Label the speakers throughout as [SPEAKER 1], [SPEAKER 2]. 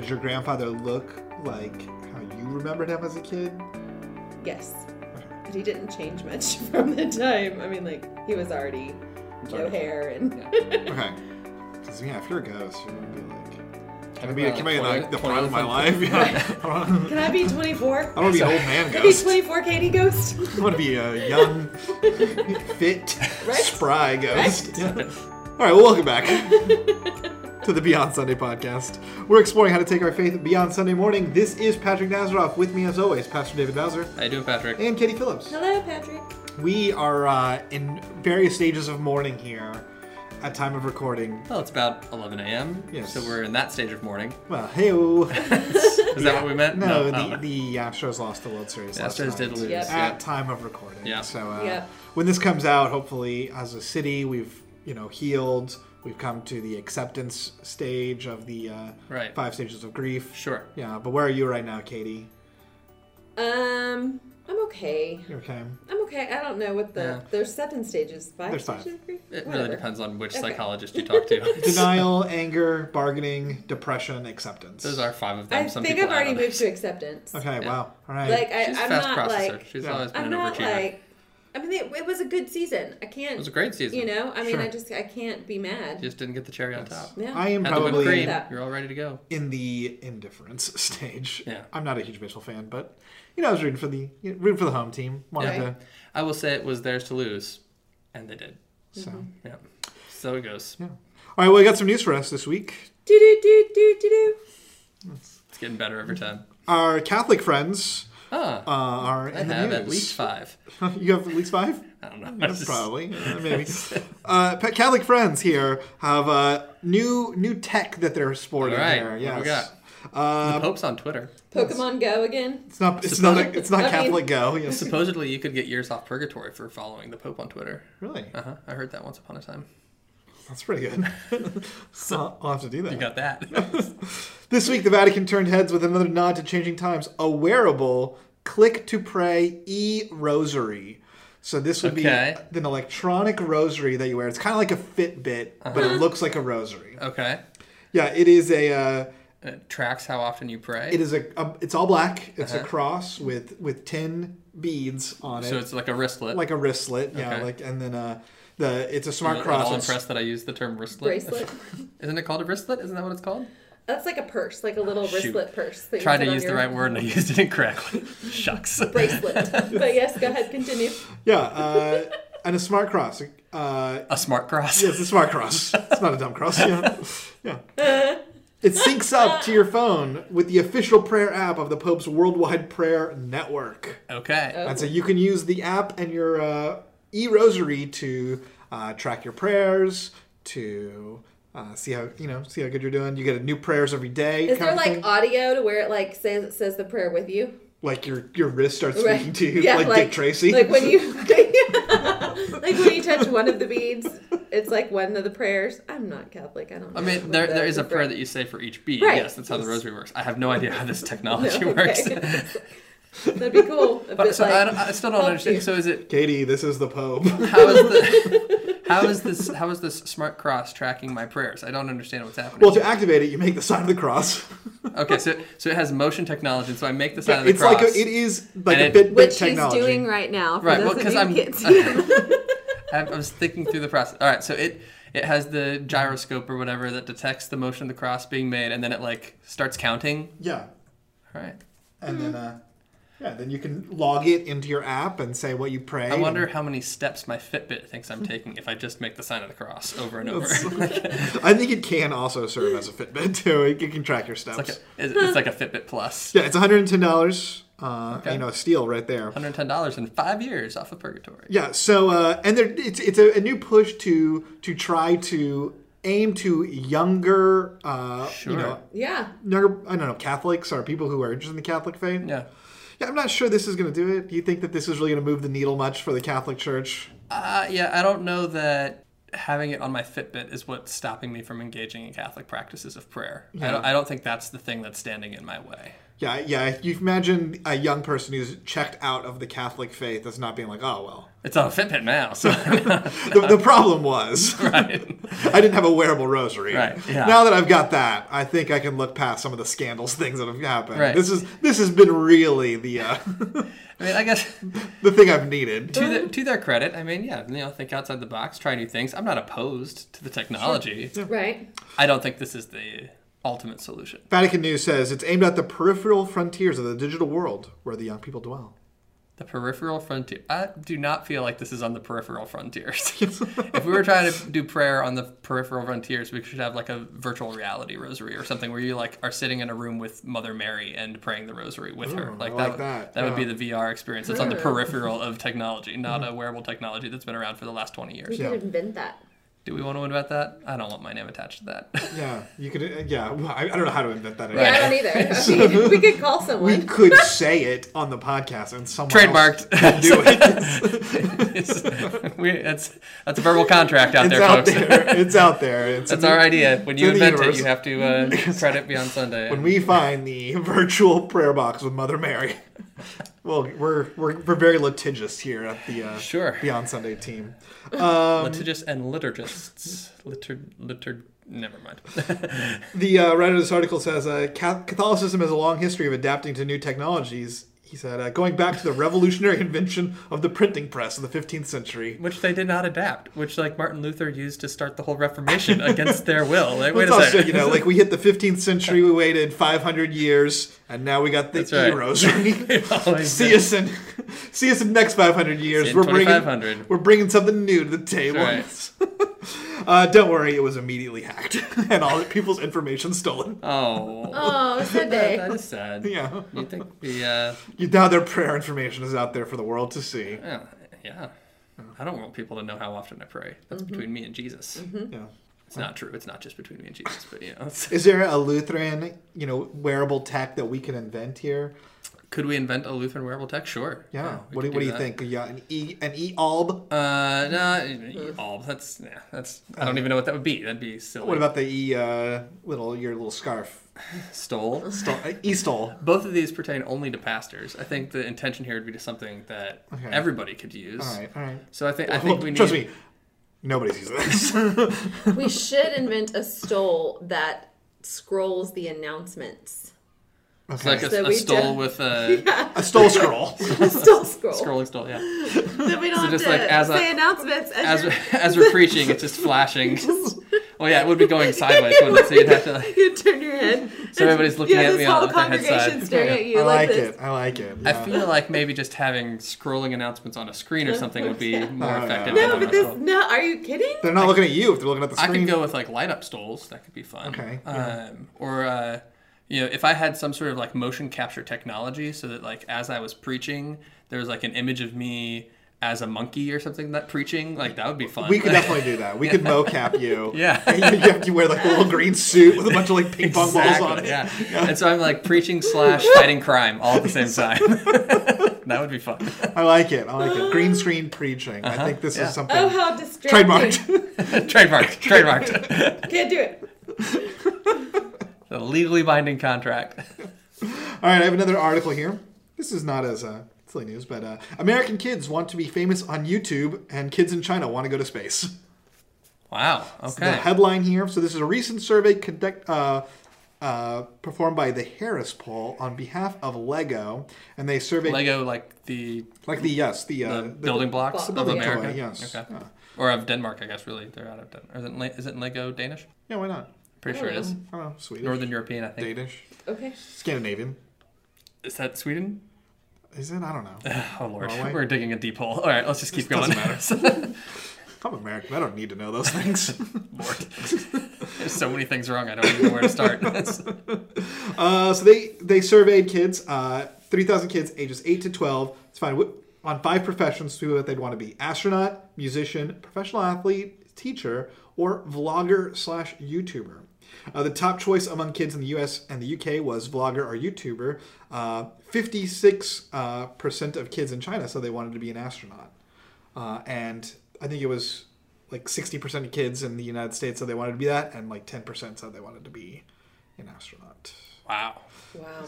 [SPEAKER 1] Did your grandfather look like how you remembered him as a kid?
[SPEAKER 2] Yes. But he didn't change much from the time. I mean, like, he was already no hair and...
[SPEAKER 1] Okay. Because, if you're a ghost, you're going to be like... Can I be like the prime of my life?
[SPEAKER 2] Can I be 24?
[SPEAKER 1] I want to be an old man
[SPEAKER 2] Can I
[SPEAKER 1] ghost.
[SPEAKER 2] be 24 Katie ghost?
[SPEAKER 1] I want to be a young, fit,
[SPEAKER 2] Right?
[SPEAKER 1] spry ghost.
[SPEAKER 2] Right?
[SPEAKER 1] Yeah. All right, well, welcome back to the Beyond Sunday podcast. We're exploring how to take our faith beyond Sunday morning. This is Patrick Nazaroff. With me, as always, Pastor David Bowser.
[SPEAKER 3] How you doing, Patrick?
[SPEAKER 1] And Katie Phillips.
[SPEAKER 2] Hello, Patrick.
[SPEAKER 1] We are in various stages of mourning here at time of recording.
[SPEAKER 3] Well, it's about 11 a.m.
[SPEAKER 1] Yes.
[SPEAKER 3] So we're in that stage of mourning.
[SPEAKER 1] Well, hey-o.
[SPEAKER 3] Is that what we meant?
[SPEAKER 1] No,
[SPEAKER 3] Oh.
[SPEAKER 1] the Astros lost the World Series last
[SPEAKER 3] Astros
[SPEAKER 1] night.
[SPEAKER 3] did lose.
[SPEAKER 2] Yep.
[SPEAKER 1] At time of recording.
[SPEAKER 3] Yeah.
[SPEAKER 1] So when this comes out, hopefully, as a city, we've healed. We've come to the acceptance stage of the
[SPEAKER 3] Right.
[SPEAKER 1] 5 stages of grief.
[SPEAKER 3] Sure.
[SPEAKER 1] Yeah, but where are you right now, Katie?
[SPEAKER 2] I'm okay.
[SPEAKER 1] You okay?
[SPEAKER 2] I'm okay. I don't know what the...
[SPEAKER 3] Yeah.
[SPEAKER 2] There's 7 stages. 5
[SPEAKER 1] There's 5.
[SPEAKER 2] stages of grief?
[SPEAKER 3] It
[SPEAKER 2] Whatever.
[SPEAKER 3] really depends on which
[SPEAKER 2] Okay.
[SPEAKER 3] psychologist you talk to.
[SPEAKER 1] Denial, anger, bargaining, depression, acceptance.
[SPEAKER 3] Those are 5 of them.
[SPEAKER 2] I
[SPEAKER 3] Some
[SPEAKER 2] think
[SPEAKER 3] people
[SPEAKER 2] I've already
[SPEAKER 3] add
[SPEAKER 2] moved
[SPEAKER 3] others.
[SPEAKER 2] to acceptance.
[SPEAKER 1] Okay,
[SPEAKER 3] Yeah.
[SPEAKER 1] wow. All right.
[SPEAKER 2] Like,
[SPEAKER 3] She's a
[SPEAKER 2] I'm
[SPEAKER 3] fast
[SPEAKER 2] not
[SPEAKER 3] processor.
[SPEAKER 2] like...
[SPEAKER 3] She's
[SPEAKER 1] Yeah.
[SPEAKER 3] always been
[SPEAKER 2] I'm
[SPEAKER 3] an
[SPEAKER 2] not
[SPEAKER 3] overachiever.
[SPEAKER 2] like... I mean, it was a good season. I can't...
[SPEAKER 3] It was a great season.
[SPEAKER 2] You know? I mean,
[SPEAKER 1] Sure.
[SPEAKER 2] I can't be mad.
[SPEAKER 3] You just didn't get the cherry on top.
[SPEAKER 2] Yeah.
[SPEAKER 1] I am
[SPEAKER 3] Had the whipped
[SPEAKER 1] probably
[SPEAKER 3] cream.
[SPEAKER 2] that.
[SPEAKER 3] You're all ready to go.
[SPEAKER 1] in the indifference stage.
[SPEAKER 3] Yeah.
[SPEAKER 1] I'm not a huge baseball fan, but I was rooting for the home team. Wanted
[SPEAKER 2] Right.
[SPEAKER 1] to,
[SPEAKER 3] I will say it was theirs to lose, and they did.
[SPEAKER 1] so.
[SPEAKER 3] Yeah. So it goes.
[SPEAKER 1] Yeah. All right, well, we got some news for us this week.
[SPEAKER 2] Do-do-do-do-do-do.
[SPEAKER 3] It's getting better every time.
[SPEAKER 1] Our Catholic friends
[SPEAKER 3] Ah,
[SPEAKER 1] are
[SPEAKER 3] I
[SPEAKER 1] in the
[SPEAKER 3] have
[SPEAKER 1] news.
[SPEAKER 3] at least 5.
[SPEAKER 1] You have at least 5?
[SPEAKER 3] I don't know.
[SPEAKER 1] Yeah, probably, maybe. Catholic friends here have new tech that they're sporting
[SPEAKER 3] All right,
[SPEAKER 1] there.
[SPEAKER 3] what
[SPEAKER 1] Yes.
[SPEAKER 3] we got? The Pope's on Twitter.
[SPEAKER 2] Pokemon Go again?
[SPEAKER 1] It's not
[SPEAKER 2] I mean-
[SPEAKER 1] Catholic Go. Yes.
[SPEAKER 3] Supposedly, you could get years off purgatory for following the Pope on Twitter.
[SPEAKER 1] Really?
[SPEAKER 3] I heard that once upon a time.
[SPEAKER 1] That's pretty good. So I'll have to do that.
[SPEAKER 3] You got that.
[SPEAKER 1] This week, the Vatican turned heads with another nod to changing times. A wearable click-to-pray e-rosary. So this would
[SPEAKER 3] Okay.
[SPEAKER 1] be an electronic rosary that you wear. It's kind of like a Fitbit, but it looks like a rosary.
[SPEAKER 3] Okay.
[SPEAKER 1] Yeah, it is a...
[SPEAKER 3] It tracks how often you pray.
[SPEAKER 1] It is it's all black. It's a cross with 10 beads on it.
[SPEAKER 3] So it's like a wristlet.
[SPEAKER 1] like a wristlet. Yeah,
[SPEAKER 3] Okay.
[SPEAKER 1] and then it's a smart
[SPEAKER 3] I'm
[SPEAKER 1] cross.
[SPEAKER 3] all
[SPEAKER 1] It's-
[SPEAKER 3] impressed that I used the term wristlet.
[SPEAKER 2] Bracelet?
[SPEAKER 3] Isn't it called a wristlet? Isn't that what it's called?
[SPEAKER 2] That's like a purse, like a little
[SPEAKER 3] Shoot.
[SPEAKER 2] wristlet purse. that you
[SPEAKER 3] Tried
[SPEAKER 2] put
[SPEAKER 3] to
[SPEAKER 2] on
[SPEAKER 3] use the
[SPEAKER 2] your
[SPEAKER 3] right word and I used it incorrectly. Shucks.
[SPEAKER 2] bracelet. But yes, go ahead, continue.
[SPEAKER 1] Yeah, and a smart cross.
[SPEAKER 3] A smart cross.
[SPEAKER 1] Yeah, it's a smart cross. It's not a dumb cross. Yeah. It syncs up to your phone with the official prayer app of the Pope's Worldwide Prayer Network.
[SPEAKER 3] Okay.
[SPEAKER 2] Oh.
[SPEAKER 1] And so you can use the app and your e-rosary to track your prayers, to see how good you're doing. You get new prayers every day.
[SPEAKER 2] Is
[SPEAKER 1] kind
[SPEAKER 2] there
[SPEAKER 1] of
[SPEAKER 2] like
[SPEAKER 1] thing.
[SPEAKER 2] audio to where it says the prayer with you?
[SPEAKER 1] Like your wrist starts
[SPEAKER 2] Right.
[SPEAKER 1] speaking to you,
[SPEAKER 2] Yeah,
[SPEAKER 1] like Dick Tracy?
[SPEAKER 2] Like when you like when you touch one of the beads, it's like one of the prayers. I'm not Catholic. I don't know.
[SPEAKER 3] I mean,
[SPEAKER 2] what
[SPEAKER 3] there
[SPEAKER 2] the
[SPEAKER 3] is a prayer
[SPEAKER 2] different-
[SPEAKER 3] that you say for each bead.
[SPEAKER 2] Right.
[SPEAKER 3] Yes, that's how the rosary works. I have no idea how this technology
[SPEAKER 2] No,
[SPEAKER 3] works.
[SPEAKER 2] okay. That'd be cool. If
[SPEAKER 3] But,
[SPEAKER 2] it,
[SPEAKER 3] so
[SPEAKER 2] like,
[SPEAKER 3] I still don't
[SPEAKER 2] helps
[SPEAKER 3] understand.
[SPEAKER 2] you.
[SPEAKER 3] So is it?
[SPEAKER 1] Katie, this is the Pope.
[SPEAKER 3] How is this smart cross tracking my prayers? I don't understand what's happening.
[SPEAKER 1] Well, to activate it, you make the sign of the cross.
[SPEAKER 3] Okay, so it has motion technology, and so I make the sign of the
[SPEAKER 1] It's
[SPEAKER 3] cross.
[SPEAKER 1] like it is like
[SPEAKER 3] And
[SPEAKER 1] a
[SPEAKER 3] it-
[SPEAKER 1] Fitbit
[SPEAKER 2] which
[SPEAKER 1] technology.
[SPEAKER 2] he's doing right now. For
[SPEAKER 3] Right,
[SPEAKER 2] those
[SPEAKER 3] well,
[SPEAKER 2] of
[SPEAKER 3] 'cause
[SPEAKER 2] you
[SPEAKER 3] I'm-
[SPEAKER 2] who can't see.
[SPEAKER 3] I was thinking through the process. All right, so it has the gyroscope or whatever that detects the motion of the cross being made, and then it like starts counting.
[SPEAKER 1] Yeah,
[SPEAKER 3] All right.
[SPEAKER 1] and then you can log it into your app and say what you pray.
[SPEAKER 3] I wonder how many steps my Fitbit thinks I'm taking if I just make the sign of the cross over and over.
[SPEAKER 1] I think it can also serve as a Fitbit too. It can track your steps.
[SPEAKER 3] It's like a Fitbit Plus.
[SPEAKER 1] Yeah, it's $110.
[SPEAKER 3] Okay.
[SPEAKER 1] A steal right there.
[SPEAKER 3] $110 in 5 years off of purgatory.
[SPEAKER 1] Yeah. So and it's a new push to try to aim to younger,
[SPEAKER 3] Sure.
[SPEAKER 2] Yeah.
[SPEAKER 1] younger, I don't know, Catholics or people who are interested in the Catholic faith.
[SPEAKER 3] Yeah.
[SPEAKER 1] Yeah, I'm not sure this is going to do it. Do you think that this is really going to move the needle much for the Catholic Church?
[SPEAKER 3] Yeah, I don't know that having it on my Fitbit is what's stopping me from engaging in Catholic practices of prayer.
[SPEAKER 1] Yeah.
[SPEAKER 3] I don't think that's the thing that's standing in my way.
[SPEAKER 1] Yeah. You imagine a young person who's checked out of the Catholic faith as not being like, oh, well.
[SPEAKER 3] It's on a Fitbit now, so
[SPEAKER 1] The problem was
[SPEAKER 3] right.
[SPEAKER 1] I didn't have a wearable rosary.
[SPEAKER 3] Right, yeah.
[SPEAKER 1] Now that I've got that, I think I can look past some of the scandals things that have happened.
[SPEAKER 3] Right.
[SPEAKER 1] This has been really the
[SPEAKER 3] I mean, I guess
[SPEAKER 1] the thing I've needed.
[SPEAKER 3] to their credit, I mean, think outside the box, try new things. I'm not opposed to the technology.
[SPEAKER 1] Sure.
[SPEAKER 2] Right.
[SPEAKER 3] I don't think this is the ultimate solution.
[SPEAKER 1] Vatican News says it's aimed at the peripheral frontiers of the digital world where the young people dwell.
[SPEAKER 3] The peripheral frontier. I do not feel like this is on the peripheral frontiers. If we were trying to do prayer on the peripheral frontiers, we should have like a virtual reality rosary or something where you like are sitting in a room with Mother Mary and praying the rosary with her.
[SPEAKER 1] I like that.
[SPEAKER 3] That would be the VR experience. It's on the peripheral of technology, not a wearable technology that's been around for the last 20
[SPEAKER 2] We
[SPEAKER 3] years.
[SPEAKER 2] could invent that.
[SPEAKER 3] Do we want to invent that? I don't want my name attached to that.
[SPEAKER 1] Yeah, you could. Yeah, I don't know how to invent that.
[SPEAKER 2] Yeah, I don't either. I mean, we could call
[SPEAKER 1] We
[SPEAKER 2] someone.
[SPEAKER 1] could say it on the podcast and someone
[SPEAKER 3] Trademarked.
[SPEAKER 1] else can do it.
[SPEAKER 3] That's a verbal contract out
[SPEAKER 1] It's
[SPEAKER 3] there,
[SPEAKER 1] out
[SPEAKER 3] folks.
[SPEAKER 1] there. It's out there. It's
[SPEAKER 3] That's our idea. When you
[SPEAKER 1] in the
[SPEAKER 3] invent it,
[SPEAKER 1] universe.
[SPEAKER 3] you have to credit Beyond Sunday.
[SPEAKER 1] When we find the virtual prayer box with Mother Mary, well, we're very litigious here at the
[SPEAKER 3] Sure.
[SPEAKER 1] Beyond Sunday team.
[SPEAKER 3] Litigious and liturgists. Never mind.
[SPEAKER 1] The writer of this article says Catholicism has a long history of adapting to new technologies. He said, going back to the revolutionary invention of the printing press in the 15th century.
[SPEAKER 3] Which they did not adapt. Which, like, Martin Luther used to start the whole Reformation against their will. Like, wait
[SPEAKER 1] It's
[SPEAKER 3] a
[SPEAKER 1] also,
[SPEAKER 3] second.
[SPEAKER 1] like we hit the 15th century, we waited 500 years, and now we got the
[SPEAKER 3] That's right.
[SPEAKER 1] e-rosary.
[SPEAKER 3] Always
[SPEAKER 1] see
[SPEAKER 3] did.
[SPEAKER 1] us in the next 500 years.
[SPEAKER 3] See you in
[SPEAKER 1] We're bringing
[SPEAKER 3] 2500.
[SPEAKER 1] we're bringing something new to the table. Don't worry, it was immediately hacked and all people's information stolen.
[SPEAKER 3] Oh.
[SPEAKER 2] Oh, sad day.
[SPEAKER 3] That is sad.
[SPEAKER 1] Yeah,
[SPEAKER 3] You think the...
[SPEAKER 1] now their prayer information is out there for the world to see.
[SPEAKER 3] yeah. I don't want people to know how often I pray. That's between me and Jesus.
[SPEAKER 1] Yeah.
[SPEAKER 3] It's not true. It's not just between me and Jesus, but it's...
[SPEAKER 1] Is there a Lutheran, wearable tech that we can invent here?
[SPEAKER 3] Could we invent a Lutheran wearable tech? Sure.
[SPEAKER 1] Yeah.
[SPEAKER 3] we
[SPEAKER 1] What
[SPEAKER 3] could
[SPEAKER 1] do you
[SPEAKER 3] that.
[SPEAKER 1] think? Yeah, an e-alb?
[SPEAKER 3] No, all that's I don't even know what that would be. That'd be silly.
[SPEAKER 1] What about the your little scarf?
[SPEAKER 3] stole?
[SPEAKER 1] E-stole.
[SPEAKER 3] Both of these pertain only to pastors. I think the intention here would be to something that everybody could use.
[SPEAKER 1] All right.
[SPEAKER 3] So I think we need.
[SPEAKER 1] Trust me, nobody's using this.
[SPEAKER 2] We should invent a stole that scrolls the announcements.
[SPEAKER 3] It's like
[SPEAKER 2] So
[SPEAKER 3] a
[SPEAKER 2] we
[SPEAKER 3] stole
[SPEAKER 2] do-
[SPEAKER 3] with a
[SPEAKER 1] A stole scroll.
[SPEAKER 2] A stole scroll.
[SPEAKER 3] scrolling stole. Yeah.
[SPEAKER 2] Then we don't have
[SPEAKER 3] just
[SPEAKER 2] to
[SPEAKER 3] like as
[SPEAKER 2] say
[SPEAKER 3] a-
[SPEAKER 2] announcements
[SPEAKER 3] As we're preaching, it's just flashing. Well, yeah, it would be going sideways, wouldn't it? So you'd have to like.
[SPEAKER 2] You turn your head.
[SPEAKER 3] So everybody's looking
[SPEAKER 2] yeah,
[SPEAKER 3] at
[SPEAKER 2] this
[SPEAKER 3] me
[SPEAKER 2] whole
[SPEAKER 3] with their head
[SPEAKER 2] congregation
[SPEAKER 3] side.
[SPEAKER 2] staring at you
[SPEAKER 1] I
[SPEAKER 2] like
[SPEAKER 1] like
[SPEAKER 2] this.
[SPEAKER 1] it. I like it.
[SPEAKER 3] I
[SPEAKER 1] Yeah.
[SPEAKER 3] feel like maybe just having scrolling announcements on a screen or something would be more
[SPEAKER 1] Oh,
[SPEAKER 3] effective.
[SPEAKER 1] yeah.
[SPEAKER 3] than
[SPEAKER 2] No,
[SPEAKER 3] on
[SPEAKER 2] but
[SPEAKER 3] a
[SPEAKER 2] this.
[SPEAKER 3] scroll.
[SPEAKER 2] No, are you kidding?
[SPEAKER 1] They're not looking at you if they're looking at the
[SPEAKER 3] I
[SPEAKER 1] screen.
[SPEAKER 3] could go with like light up stoles. That could be fun.
[SPEAKER 1] Okay,
[SPEAKER 3] Or if I had some sort of like motion capture technology, so that like as I was preaching, there was like an image of me as a monkey or something that preaching, like that would be fun.
[SPEAKER 1] We could definitely do that. We could mocap you.
[SPEAKER 3] Yeah.
[SPEAKER 1] And you have to wear like a little green suit with a bunch of like ping pong balls on it.
[SPEAKER 3] Yeah. And so I'm like preaching / fighting crime all at the same time. That would be fun.
[SPEAKER 1] I like it. Green screen preaching. I think this is something
[SPEAKER 2] Oh, how distracting.
[SPEAKER 1] trademarked.
[SPEAKER 3] Trademarked.
[SPEAKER 2] Can't do it.
[SPEAKER 3] A legally binding contract.
[SPEAKER 1] All right, I have another article here. This is not as silly news, but American kids want to be famous on YouTube, and kids in China want to go to space.
[SPEAKER 3] Wow.
[SPEAKER 1] The
[SPEAKER 3] Okay.
[SPEAKER 1] headline here. So this is a recent survey performed by the Harris Poll on behalf of Lego, and they surveyed
[SPEAKER 3] Lego, like the building blocks
[SPEAKER 2] Block.
[SPEAKER 3] of
[SPEAKER 2] Yeah.
[SPEAKER 3] America.
[SPEAKER 1] Toy, yes.
[SPEAKER 3] Okay. Or of Denmark, I guess. Really, they're out of Denmark. Is it Lego Danish?
[SPEAKER 1] Yeah, why not?
[SPEAKER 3] Pretty sure it is.
[SPEAKER 1] I don't know. Swedish,
[SPEAKER 3] Northern European, I think.
[SPEAKER 1] Danish,
[SPEAKER 2] Okay.
[SPEAKER 1] Scandinavian.
[SPEAKER 3] Is that Sweden?
[SPEAKER 1] Is it? I don't know.
[SPEAKER 3] Oh lord,
[SPEAKER 1] Norway?
[SPEAKER 3] we're digging a deep hole. All right, let's just keep going.
[SPEAKER 1] Doesn't I'm American. I don't need to know those things.
[SPEAKER 3] Bored. There's so many things wrong. I don't even know where to start.
[SPEAKER 1] So they surveyed kids, 3,000 kids ages 8 to 12. It's fine on 5 professions who they'd want to be: astronaut, musician, professional athlete, teacher, or vlogger/YouTuber. The top choice among kids in the U.S. and the U.K. was vlogger or YouTuber. 56% of kids in China said they wanted to be an astronaut. And I think it was like 60% of kids in the United States said they wanted to be that, and like 10% said they wanted to be an astronaut.
[SPEAKER 3] Wow.
[SPEAKER 2] Wow.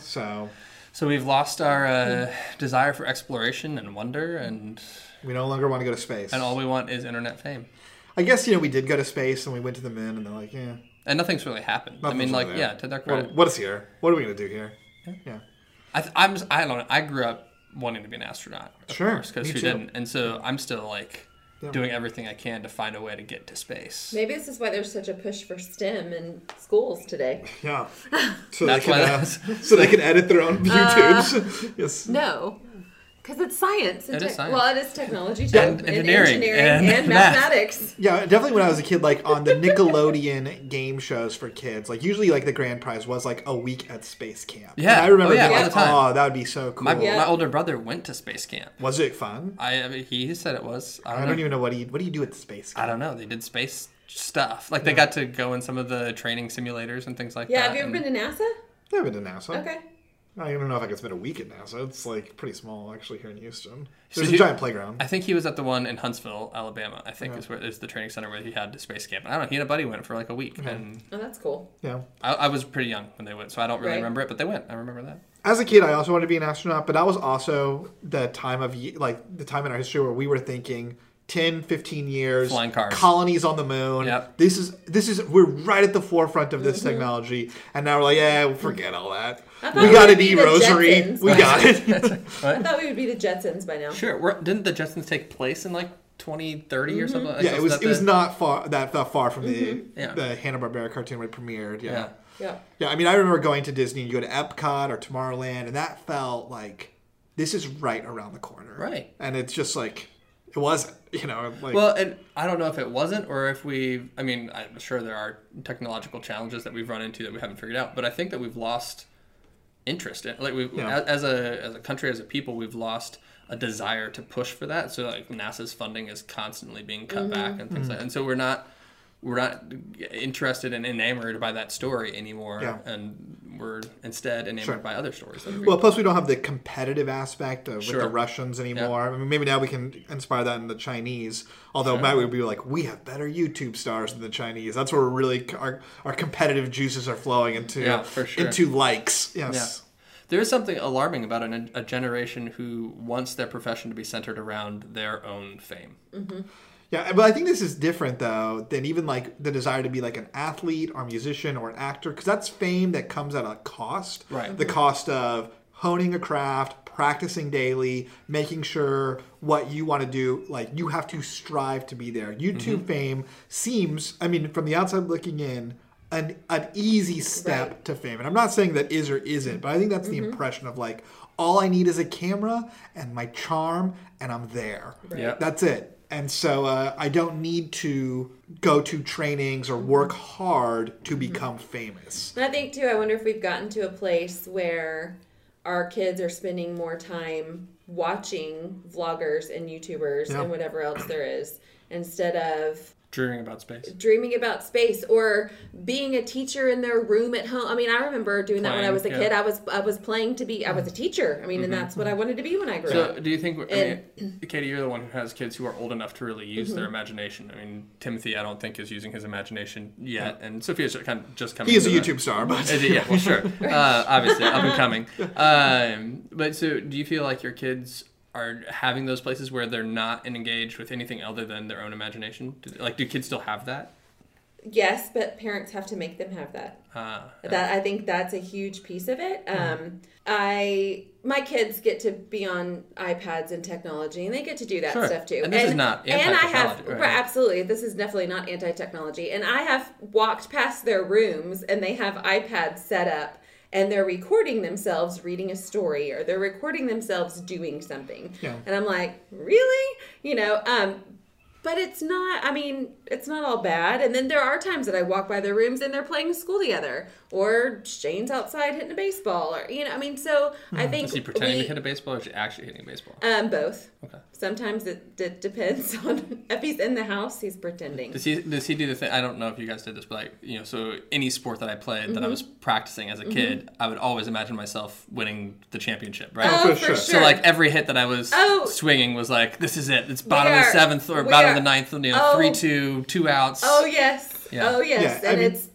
[SPEAKER 1] So
[SPEAKER 3] we've lost our desire for exploration and wonder, and
[SPEAKER 1] we no longer want to go to space.
[SPEAKER 3] And all we want is internet fame.
[SPEAKER 1] I guess, we did go to space and we went to the moon, and they're like, yeah.
[SPEAKER 3] And nothing's really happened.
[SPEAKER 1] Nothing's
[SPEAKER 3] I mean,
[SPEAKER 1] really
[SPEAKER 3] to their credit.
[SPEAKER 1] What is here? What are we going to do here? Yeah.
[SPEAKER 3] I don't know. I grew up wanting to be an astronaut.
[SPEAKER 1] Sure.
[SPEAKER 3] Because who didn't? And so I'm still doing everything I can to find a way to get to space.
[SPEAKER 2] Maybe this is why there's such a push for STEM in schools today.
[SPEAKER 1] Yeah.
[SPEAKER 3] So they
[SPEAKER 1] can edit their own YouTubes. Yes.
[SPEAKER 2] No. Because it's science.
[SPEAKER 3] It is science.
[SPEAKER 2] Well, it is technology too.
[SPEAKER 3] And engineering.
[SPEAKER 2] And mathematics.
[SPEAKER 1] Yeah, definitely when I was a kid, on the Nickelodeon game shows for kids, usually the grand prize was a week at space camp.
[SPEAKER 3] Yeah.
[SPEAKER 1] And I remember
[SPEAKER 3] all
[SPEAKER 1] being
[SPEAKER 3] the time.
[SPEAKER 1] that would be so cool.
[SPEAKER 3] My older brother went to space camp.
[SPEAKER 1] Was it fun?
[SPEAKER 3] I mean, he said it was.
[SPEAKER 1] I don't even know what do you do at the space camp?
[SPEAKER 3] I don't know. They did space stuff. They got to go in some of the training simulators and things like that.
[SPEAKER 2] Yeah, have you ever been to NASA?
[SPEAKER 1] Yeah, I've been to NASA.
[SPEAKER 2] Okay.
[SPEAKER 1] I don't know if I could spend a week at NASA. It's pretty small actually here in Houston. There's a giant playground.
[SPEAKER 3] I think he was at the one in Huntsville, Alabama. I think is the training center where he had the space camp. And I don't know. He and a buddy went for a week.
[SPEAKER 1] Okay.
[SPEAKER 3] And
[SPEAKER 2] that's cool.
[SPEAKER 1] Yeah.
[SPEAKER 3] I was pretty young when they went, so I don't really remember it, but they went. I remember that.
[SPEAKER 1] As a kid, I also wanted to be an astronaut, but that was also the time of the time in our history where we were thinking 10, 15 years,
[SPEAKER 3] flying cars,
[SPEAKER 1] colonies on the moon.
[SPEAKER 3] Yep.
[SPEAKER 1] This is we're right at the forefront of this technology, and now we're like, yeah, forget all that. We got an e-rosary. We got it.
[SPEAKER 2] I thought we would be the Jetsons by now.
[SPEAKER 3] Sure. Didn't the Jetsons take place in 2030 or something?
[SPEAKER 1] Yeah, it was not that far from the
[SPEAKER 3] Yeah.
[SPEAKER 1] Hanna-Barbera cartoon when it premiered. Yeah.
[SPEAKER 2] Yeah.
[SPEAKER 1] I mean, I remember going to Disney and you go to Epcot or Tomorrowland, and that felt like this is right around the corner.
[SPEAKER 3] Right.
[SPEAKER 1] And it's just it wasn't,
[SPEAKER 3] Well, and I don't know if it wasn't or if I'm sure there are technological challenges that we've run into that we haven't figured out, but I think that we've lost interest in as a country, as a people, we've lost a desire to push for that. So NASA's funding is constantly being cut back and things like that. And so we're not interested and enamored by that story anymore, and we're instead enamored by other stories.
[SPEAKER 1] Well, plus we don't have the competitive aspect with the Russians anymore.
[SPEAKER 3] Yeah.
[SPEAKER 1] I mean, maybe now we can inspire that in the Chinese, although Matt would be we have better YouTube stars than the Chinese. That's where really our competitive juices are flowing into, into likes. Yes.
[SPEAKER 3] Yeah. There is something alarming about a generation who wants their profession to be centered around their own fame.
[SPEAKER 2] Mm-hmm.
[SPEAKER 1] Yeah, but I think this is different, though, than even the desire to be an athlete or musician or an actor, because that's fame that comes at a cost.
[SPEAKER 3] Right.
[SPEAKER 1] The cost of honing a craft, practicing daily, making sure what you want to do, you have to strive to be there. YouTube fame seems, from the outside looking in, an easy step to fame. And I'm not saying that is or isn't, but I think that's the impression of all I need is a camera and my charm, and I'm there.
[SPEAKER 3] Right. Yep.
[SPEAKER 1] That's it. And so I don't need to go to trainings or work hard to become famous.
[SPEAKER 2] And I think, too, I wonder if we've gotten to a place where our kids are spending more time watching vloggers and YouTubers and whatever else there is instead of
[SPEAKER 3] dreaming about space
[SPEAKER 2] or being a teacher in their room at home. I remember doing that when I was a kid. I was playing to be, I was a teacher. And that's what I wanted to be when I grew up.
[SPEAKER 3] So do you think, Katie, you're the one who has kids who are old enough to really use their imagination. Timothy, I don't think, is using his imagination yet. And Sophia's kind of just coming.
[SPEAKER 1] He is a YouTube star, but...
[SPEAKER 3] Yeah, well, sure. Obviously, up and coming. But so do you feel like your kids are having those places where they're not engaged with anything other than their own imagination? Do kids still have that?
[SPEAKER 2] Yes, but parents have to make them have that. That I think that's a huge piece of it. My kids get to be on iPads and technology, and they get to do that stuff too.
[SPEAKER 3] And this is not anti-technology.
[SPEAKER 2] Absolutely, this is definitely not anti-technology. And I have walked past their rooms, and they have iPads set up, and they're recording themselves reading a story, or they're recording themselves doing something. Yeah. And I'm like, really? But it's not, it's not all bad. And then there are times that I walk by their rooms and they're playing school together. Or Shane's outside hitting a baseball. Or, so I think...
[SPEAKER 3] Is he pretending to hit a baseball or is he actually hitting a baseball?
[SPEAKER 2] Both.
[SPEAKER 3] Okay.
[SPEAKER 2] Sometimes it depends on... If he's in the house, he's pretending.
[SPEAKER 3] Does he do the thing... I don't know if you guys did this, but so any sport that I played that I was practicing as a kid, I would always imagine myself winning the championship, right?
[SPEAKER 2] Oh, for sure.
[SPEAKER 3] So every hit that I was swinging was this is it. It's bottom of the 7th or bottom of the 9th, 3-2, 2 outs.
[SPEAKER 2] Oh, yes.
[SPEAKER 3] Yeah.
[SPEAKER 2] Oh, yes.
[SPEAKER 1] Yeah,
[SPEAKER 2] and it's,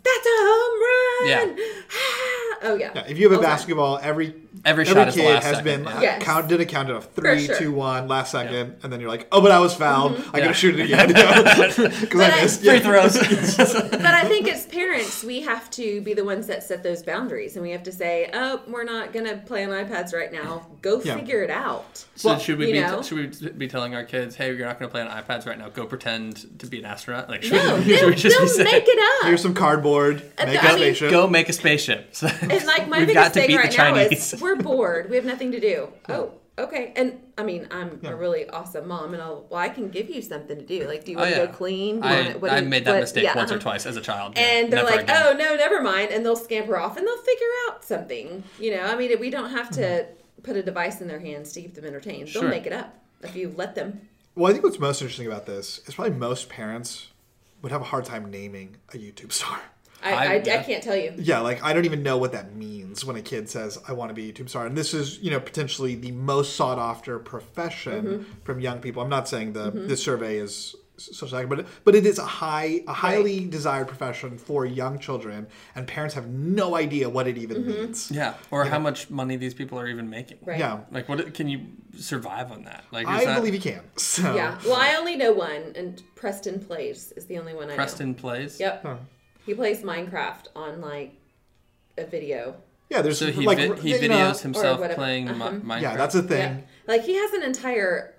[SPEAKER 2] that's a home run.
[SPEAKER 3] Yeah.
[SPEAKER 2] Oh yeah.
[SPEAKER 1] Yeah, if you have a
[SPEAKER 2] All the time.
[SPEAKER 1] basketball, every
[SPEAKER 3] shot is the
[SPEAKER 1] kid
[SPEAKER 3] last
[SPEAKER 1] has
[SPEAKER 3] second,
[SPEAKER 1] been
[SPEAKER 3] yeah.
[SPEAKER 2] Yes.
[SPEAKER 1] did a count of 3,
[SPEAKER 2] sure.
[SPEAKER 1] 2, 1, last second, and then you're like, oh, but I was fouled. I
[SPEAKER 3] Yeah.
[SPEAKER 1] gotta shoot it again because I missed.
[SPEAKER 3] Free
[SPEAKER 1] Yeah.
[SPEAKER 3] throws.
[SPEAKER 2] But I think as parents, we have to be the ones that set those boundaries, and we have to say, "Oh, we're not gonna play on iPads right now. Go
[SPEAKER 1] Yeah.
[SPEAKER 2] figure it out."
[SPEAKER 3] So
[SPEAKER 1] Well,
[SPEAKER 3] should we be telling our kids, hey, you're not going to play on iPads right now. Go pretend to be an astronaut. Like, should,
[SPEAKER 2] No,
[SPEAKER 3] we, should we just
[SPEAKER 2] they'll
[SPEAKER 3] be saying,
[SPEAKER 2] make it up.
[SPEAKER 1] Here's some cardboard.
[SPEAKER 2] And
[SPEAKER 1] Make
[SPEAKER 2] I
[SPEAKER 1] a
[SPEAKER 2] mean-
[SPEAKER 1] spaceship.
[SPEAKER 3] go make a spaceship. So
[SPEAKER 2] And like my
[SPEAKER 3] we've
[SPEAKER 2] biggest
[SPEAKER 3] got to
[SPEAKER 2] thing
[SPEAKER 3] beat
[SPEAKER 2] right
[SPEAKER 3] the
[SPEAKER 2] now
[SPEAKER 3] Chinese.
[SPEAKER 2] is we're bored. We have nothing to do. Oh, okay. And I mean, I'm a really awesome mom, and I can give you something to do. Like, do you want to go clean? Do you
[SPEAKER 3] I made that mistake once or twice as a child. Yeah,
[SPEAKER 2] And they're
[SPEAKER 3] never
[SPEAKER 2] like,
[SPEAKER 3] again.
[SPEAKER 2] "Oh no, never mind," and they'll scamper off and they'll figure out something. You know, I mean, we don't have to put a device in their hands to keep them entertained. They'll
[SPEAKER 3] Sure.
[SPEAKER 2] make it up if you let them.
[SPEAKER 1] Well, I think what's most interesting about this is probably most parents would have a hard time naming a YouTube star.
[SPEAKER 2] I
[SPEAKER 3] yeah.
[SPEAKER 2] can't tell you.
[SPEAKER 1] Yeah, like I don't even know what that means when a kid says, I want to be a YouTube star. And this is, potentially the most sought after profession from young people. I'm not saying this survey is social accurate, but it is a highly desired profession for young children, and parents have no idea what it even means.
[SPEAKER 3] Yeah, or how much money these people are even making.
[SPEAKER 2] Right.
[SPEAKER 1] Yeah.
[SPEAKER 3] Like, what can you survive on that? Like,
[SPEAKER 1] I believe you can. So.
[SPEAKER 2] Yeah. Well, I only know one, and Preston Plays is the only one I know.
[SPEAKER 3] Preston Plays?
[SPEAKER 2] Yep.
[SPEAKER 1] Huh.
[SPEAKER 2] He plays Minecraft on like a video.
[SPEAKER 1] Yeah, there's
[SPEAKER 3] So he
[SPEAKER 1] like
[SPEAKER 3] he
[SPEAKER 1] you know,
[SPEAKER 3] videos himself
[SPEAKER 2] whatever.
[SPEAKER 3] playing Minecraft.
[SPEAKER 1] Yeah, that's a thing.
[SPEAKER 2] Yeah. Like he has an entire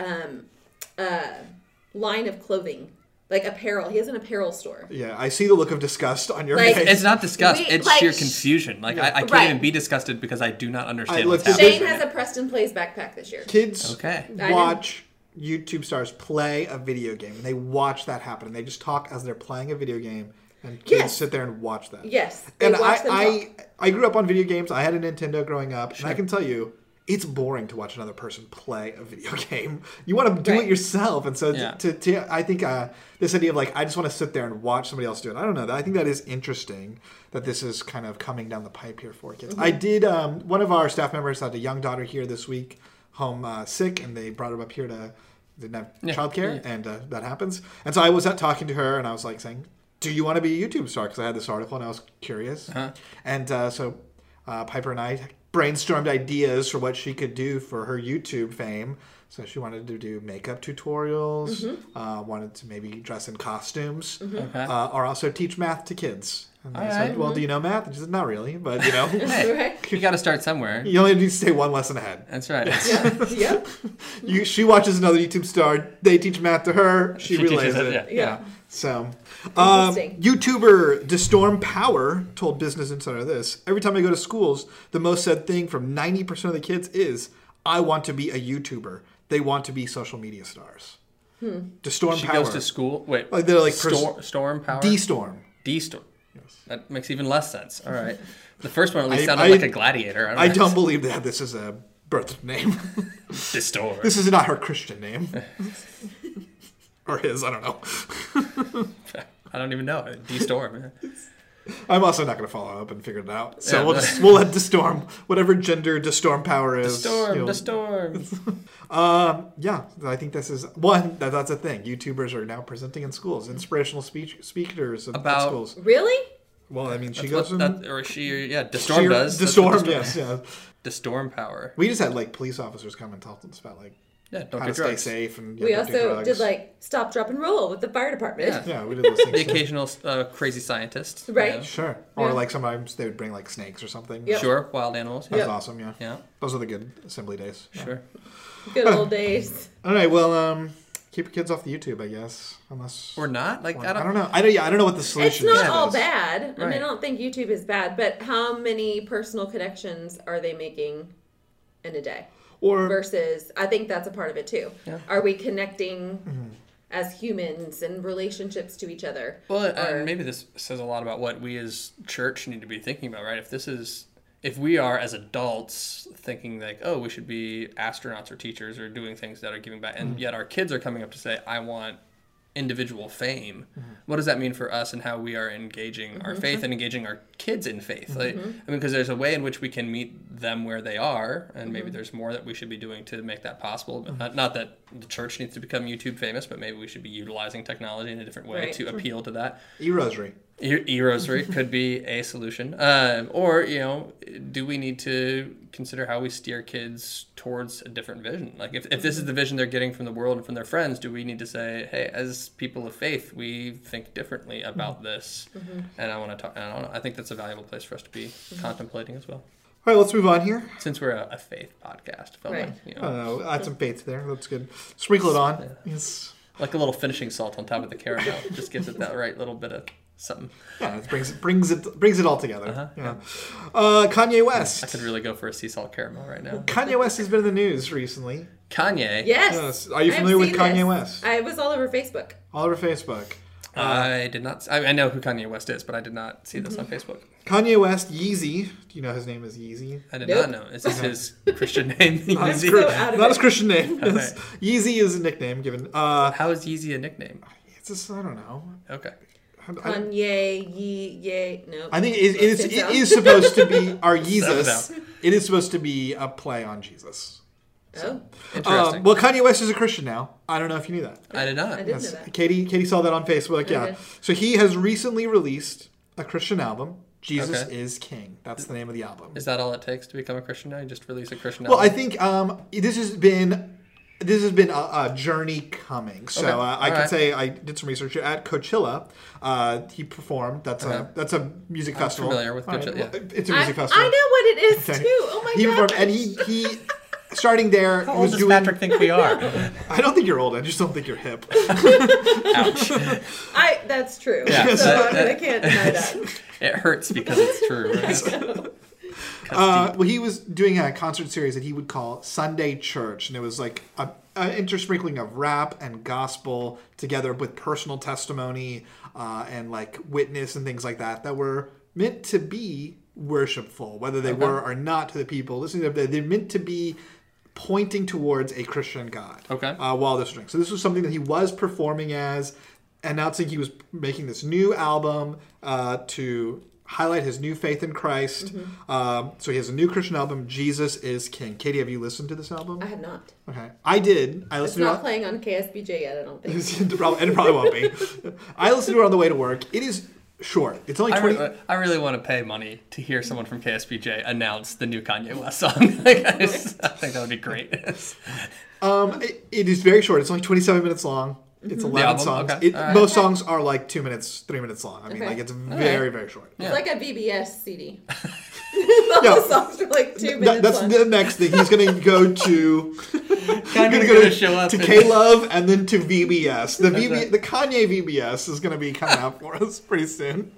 [SPEAKER 2] line of clothing, like apparel. He has an apparel store.
[SPEAKER 1] Yeah, I see the look of disgust on your
[SPEAKER 2] Like,
[SPEAKER 1] face.
[SPEAKER 3] It's not disgust.
[SPEAKER 2] We-
[SPEAKER 3] It's
[SPEAKER 2] like,
[SPEAKER 3] sheer confusion. Like, I can't
[SPEAKER 2] Right.
[SPEAKER 3] even be disgusted because I do not understand
[SPEAKER 1] I
[SPEAKER 3] what's
[SPEAKER 1] looked at
[SPEAKER 3] happening.
[SPEAKER 2] Shane has a Preston Plays backpack this year.
[SPEAKER 1] Kids
[SPEAKER 3] Okay.
[SPEAKER 2] I know.
[SPEAKER 1] watch YouTube stars play a video game, and they watch that happen, and they just talk as they're playing a video game, and kids
[SPEAKER 2] Yes.
[SPEAKER 1] sit there and watch that.
[SPEAKER 2] Yes, they
[SPEAKER 1] And
[SPEAKER 2] watch them talk.
[SPEAKER 1] I grew up on video games. I had a Nintendo growing up, and I can tell you, it's boring to watch another person play a video game. You want to do
[SPEAKER 2] Right.
[SPEAKER 1] it yourself, and so
[SPEAKER 3] Yeah.
[SPEAKER 1] I think this idea of like I just want to sit there and watch somebody else do it. I don't know. I think that is interesting that this is kind of coming down the pipe here for kids. I did. One of our staff members had a young daughter here this week, home sick, and they brought her up here to didn't have childcare, and that happens. And so I was talking to her, and I was like saying, "Do you want to be a YouTube star?" Because I had this article, and I was curious. And so Piper and I brainstormed ideas for what she could do for her YouTube fame. So she wanted to do makeup tutorials, wanted to maybe dress in costumes,
[SPEAKER 3] Okay.
[SPEAKER 1] or also teach math to kids. And I
[SPEAKER 3] All
[SPEAKER 1] said,
[SPEAKER 3] right.
[SPEAKER 1] "Well, do you know math?" And she said, "Not really, but you know,
[SPEAKER 3] Hey,
[SPEAKER 2] Right?
[SPEAKER 3] you got to start somewhere.
[SPEAKER 1] you only need to stay one lesson ahead."
[SPEAKER 3] That's right.
[SPEAKER 2] Yep.
[SPEAKER 1] She watches another YouTube star. They teach math to her. She relays
[SPEAKER 3] teaches
[SPEAKER 1] it.
[SPEAKER 3] it,
[SPEAKER 2] yeah.
[SPEAKER 1] So,
[SPEAKER 2] Interesting.
[SPEAKER 1] YouTuber Destorm Power told Business Insider this: "Every time I go to schools, the most said thing from 90% of the kids is, I want to be a YouTuber. They want to be social media stars." Destorm
[SPEAKER 3] She
[SPEAKER 1] Power.
[SPEAKER 3] goes to school. Wait.
[SPEAKER 1] Like, they're like
[SPEAKER 3] Storm Power?
[SPEAKER 1] Destorm.
[SPEAKER 3] D-Storm. That makes even less sense. All right. The first one at least
[SPEAKER 1] I-
[SPEAKER 3] sounded
[SPEAKER 1] I-
[SPEAKER 3] like a gladiator.
[SPEAKER 1] I
[SPEAKER 3] know.
[SPEAKER 1] don't believe they have this as a birth name.
[SPEAKER 3] D-Storm.
[SPEAKER 1] This is not her Christian name. Or his, I don't know.
[SPEAKER 3] I don't even know. D-Storm.
[SPEAKER 1] I'm also not going to follow up and figure it out. So
[SPEAKER 3] Yeah,
[SPEAKER 1] we'll let Destorm, whatever gender Destorm Power is.
[SPEAKER 3] Storm. The storm.
[SPEAKER 1] Yeah, I think this is one. That's a thing. YouTubers are now presenting in schools, inspirational speakers at
[SPEAKER 3] About-
[SPEAKER 1] schools.
[SPEAKER 2] Really?
[SPEAKER 1] Well, I mean, she
[SPEAKER 3] What
[SPEAKER 1] goes in.
[SPEAKER 3] that, or she, yeah, Destorm does. That's
[SPEAKER 1] Destorm,
[SPEAKER 3] what
[SPEAKER 1] yes, yeah.
[SPEAKER 3] Destorm Power.
[SPEAKER 1] We just had like police officers come and talk to us about like
[SPEAKER 3] Yeah, don't
[SPEAKER 1] how
[SPEAKER 3] get
[SPEAKER 1] to
[SPEAKER 3] drugs.
[SPEAKER 1] stay safe and
[SPEAKER 2] We
[SPEAKER 1] don't do
[SPEAKER 2] also
[SPEAKER 1] drugs.
[SPEAKER 2] did like stop, drop, and roll with the fire department.
[SPEAKER 3] Yeah.
[SPEAKER 1] Yeah, we did those things.
[SPEAKER 3] The
[SPEAKER 1] too.
[SPEAKER 3] occasional crazy scientist. you
[SPEAKER 2] Right.
[SPEAKER 3] know.
[SPEAKER 1] Sure. Or
[SPEAKER 2] Yeah.
[SPEAKER 1] like sometimes they would bring like snakes or something.
[SPEAKER 2] Yep.
[SPEAKER 3] Sure, wild animals.
[SPEAKER 1] That's
[SPEAKER 2] Yep.
[SPEAKER 1] awesome. Yeah.
[SPEAKER 3] Yeah,
[SPEAKER 1] Those are the good assembly days. Yeah.
[SPEAKER 3] sure.
[SPEAKER 2] Good old days.
[SPEAKER 1] All right. Well, keep your kids off the YouTube, I guess, unless.
[SPEAKER 3] Or not? Like,
[SPEAKER 1] I don't know. I don't know what the
[SPEAKER 2] It's
[SPEAKER 1] solution is.
[SPEAKER 2] not
[SPEAKER 1] to
[SPEAKER 2] all
[SPEAKER 1] this.
[SPEAKER 2] bad. I mean,
[SPEAKER 3] Right.
[SPEAKER 2] I don't think YouTube is bad, but how many personal connections are they making in a day?
[SPEAKER 1] Or
[SPEAKER 2] Versus, I think that's a part of it too.
[SPEAKER 3] Yeah.
[SPEAKER 2] Are we connecting as humans and relationships to each other?
[SPEAKER 3] Well,
[SPEAKER 2] Or-
[SPEAKER 3] and maybe this says a lot about what we as church need to be thinking about, right? If we are as adults thinking like, oh, we should be astronauts or teachers or doing things that are giving back, and yet our kids are coming up to say, I want individual fame. What does that mean for us and how we are engaging our faith and engaging our kids in faith? Like, I mean, because there's a way in which we can meet them where they are, and maybe there's more that we should be doing to make that possible. Not that the church needs to become YouTube famous, but maybe we should be utilizing technology in a different way to appeal to that.
[SPEAKER 1] E-rosary.
[SPEAKER 3] E-rosary could be a solution. Or, do we need to consider how we steer kids towards a different vision? Like, if this is the vision they're getting from the world and from their friends, do we need to say, hey, as people of faith, we think differently about this? And I want to talk, I don't know, I think that's a valuable place for us to be contemplating as well.
[SPEAKER 1] All right, let's move on here.
[SPEAKER 3] Since we're a faith podcast, felt
[SPEAKER 2] Right.
[SPEAKER 3] like,
[SPEAKER 1] Add some faith there. That's good. Sprinkle it on.
[SPEAKER 3] Yeah.
[SPEAKER 1] Yes.
[SPEAKER 3] like a little finishing salt on top of the caramel. Just gives it that right little bit of something.
[SPEAKER 1] Yeah, it brings it all together.
[SPEAKER 3] Uh-huh,
[SPEAKER 1] Yeah. Kanye West.
[SPEAKER 3] I could really go for a sea salt caramel right now.
[SPEAKER 1] Kanye West has been in the news recently.
[SPEAKER 3] Kanye?
[SPEAKER 2] Yes.
[SPEAKER 1] Are you familiar with Kanye West?
[SPEAKER 2] I was all over Facebook.
[SPEAKER 1] All over Facebook.
[SPEAKER 3] I did not. I know who Kanye West is, but I did not see this on Facebook.
[SPEAKER 1] Kanye West, Yeezy. Do you know his name is Yeezy?
[SPEAKER 3] I did
[SPEAKER 2] Nope.
[SPEAKER 3] not know. Is this his Christian name?
[SPEAKER 1] Not
[SPEAKER 2] I'm
[SPEAKER 1] his,
[SPEAKER 3] Yeezy?
[SPEAKER 2] so out of
[SPEAKER 1] not
[SPEAKER 2] it.
[SPEAKER 1] his Christian name.
[SPEAKER 3] Okay.
[SPEAKER 1] Yeezy is a nickname given.
[SPEAKER 3] How is Yeezy a nickname?
[SPEAKER 1] It's just, I don't know.
[SPEAKER 3] Okay.
[SPEAKER 2] Kanye, no.
[SPEAKER 1] I think it
[SPEAKER 2] Sounds-
[SPEAKER 1] is supposed to be our
[SPEAKER 3] Sounds
[SPEAKER 1] Jesus. It is supposed to be a play on Jesus.
[SPEAKER 2] Oh,
[SPEAKER 3] Interesting.
[SPEAKER 1] Well, Kanye West is a Christian now. I don't know if you knew that.
[SPEAKER 3] I did not.
[SPEAKER 2] I didn't know that.
[SPEAKER 1] Katie saw that on Facebook. Yeah.
[SPEAKER 2] Okay.
[SPEAKER 1] So he has recently released a Christian album. Jesus
[SPEAKER 3] Okay.
[SPEAKER 1] is King. That's the name of the album.
[SPEAKER 3] Is that all it takes to become a Christian now? You just release a Christian
[SPEAKER 1] Well, I
[SPEAKER 3] album?
[SPEAKER 1] think this has been a journey coming. So
[SPEAKER 3] Okay.
[SPEAKER 1] I can
[SPEAKER 3] Alright.
[SPEAKER 1] say I did some research at Coachella. He performed. That's a music
[SPEAKER 3] I'm
[SPEAKER 1] festival.
[SPEAKER 3] familiar with
[SPEAKER 1] Alright,
[SPEAKER 3] Coachella,
[SPEAKER 1] well,
[SPEAKER 3] yeah.
[SPEAKER 1] It's a
[SPEAKER 2] I
[SPEAKER 1] music festival.
[SPEAKER 2] know what it is
[SPEAKER 1] Okay.
[SPEAKER 2] too. Oh my
[SPEAKER 1] He
[SPEAKER 2] god.
[SPEAKER 1] performed, and he starting there.
[SPEAKER 3] How
[SPEAKER 1] he
[SPEAKER 3] old
[SPEAKER 1] was
[SPEAKER 3] does
[SPEAKER 1] doing.
[SPEAKER 3] Patrick think we are?
[SPEAKER 1] I don't think you're old. I just don't think you're hip.
[SPEAKER 3] Ouch.
[SPEAKER 2] That's true.
[SPEAKER 3] Yeah,
[SPEAKER 2] So I can't deny that.
[SPEAKER 3] It hurts because it's true. Right?
[SPEAKER 1] Well, he was doing a concert series that he would call Sunday Church, and it was like an intersprinkling of rap and gospel together with personal testimony and like witness and things like that were meant to be worshipful, whether they were or not to the people listening to them. They're meant to be pointing towards a Christian God.
[SPEAKER 3] Okay.
[SPEAKER 1] While this was doing. So this was something that he was performing as, announcing he was making this new album to highlight his new faith in Christ. So he has a new Christian album, Jesus is King. Katie, have you listened to this album?
[SPEAKER 2] I have not.
[SPEAKER 1] Okay. I did. I
[SPEAKER 2] It's
[SPEAKER 1] listened
[SPEAKER 2] not
[SPEAKER 1] to it.
[SPEAKER 2] playing on KSBJ yet, I don't think.
[SPEAKER 1] And it probably won't be. I listened to it on the way to work. It is short. It's only 20.
[SPEAKER 3] I really want to pay money to hear someone from KSBJ announce the new Kanye West song. Like, I think that would be great.
[SPEAKER 1] It is very short. It's only 27 minutes long. It's 11
[SPEAKER 3] album?
[SPEAKER 1] songs.
[SPEAKER 3] Okay. All right.
[SPEAKER 1] Most songs are like 2 minutes, 3 minutes long. I mean,
[SPEAKER 2] Okay.
[SPEAKER 1] like it's very, very short.
[SPEAKER 3] Yeah.
[SPEAKER 2] It's like a VBS CD.
[SPEAKER 1] Yeah.
[SPEAKER 2] All the songs are like 2 minutes
[SPEAKER 1] That's
[SPEAKER 2] long.
[SPEAKER 1] the next thing. He's going to go to
[SPEAKER 3] Kanye's
[SPEAKER 1] going to
[SPEAKER 3] gonna show up
[SPEAKER 1] to
[SPEAKER 3] and-
[SPEAKER 1] K-Love and then to VBS.
[SPEAKER 3] right.
[SPEAKER 1] The Kanye VBS is going to be coming out for us pretty soon.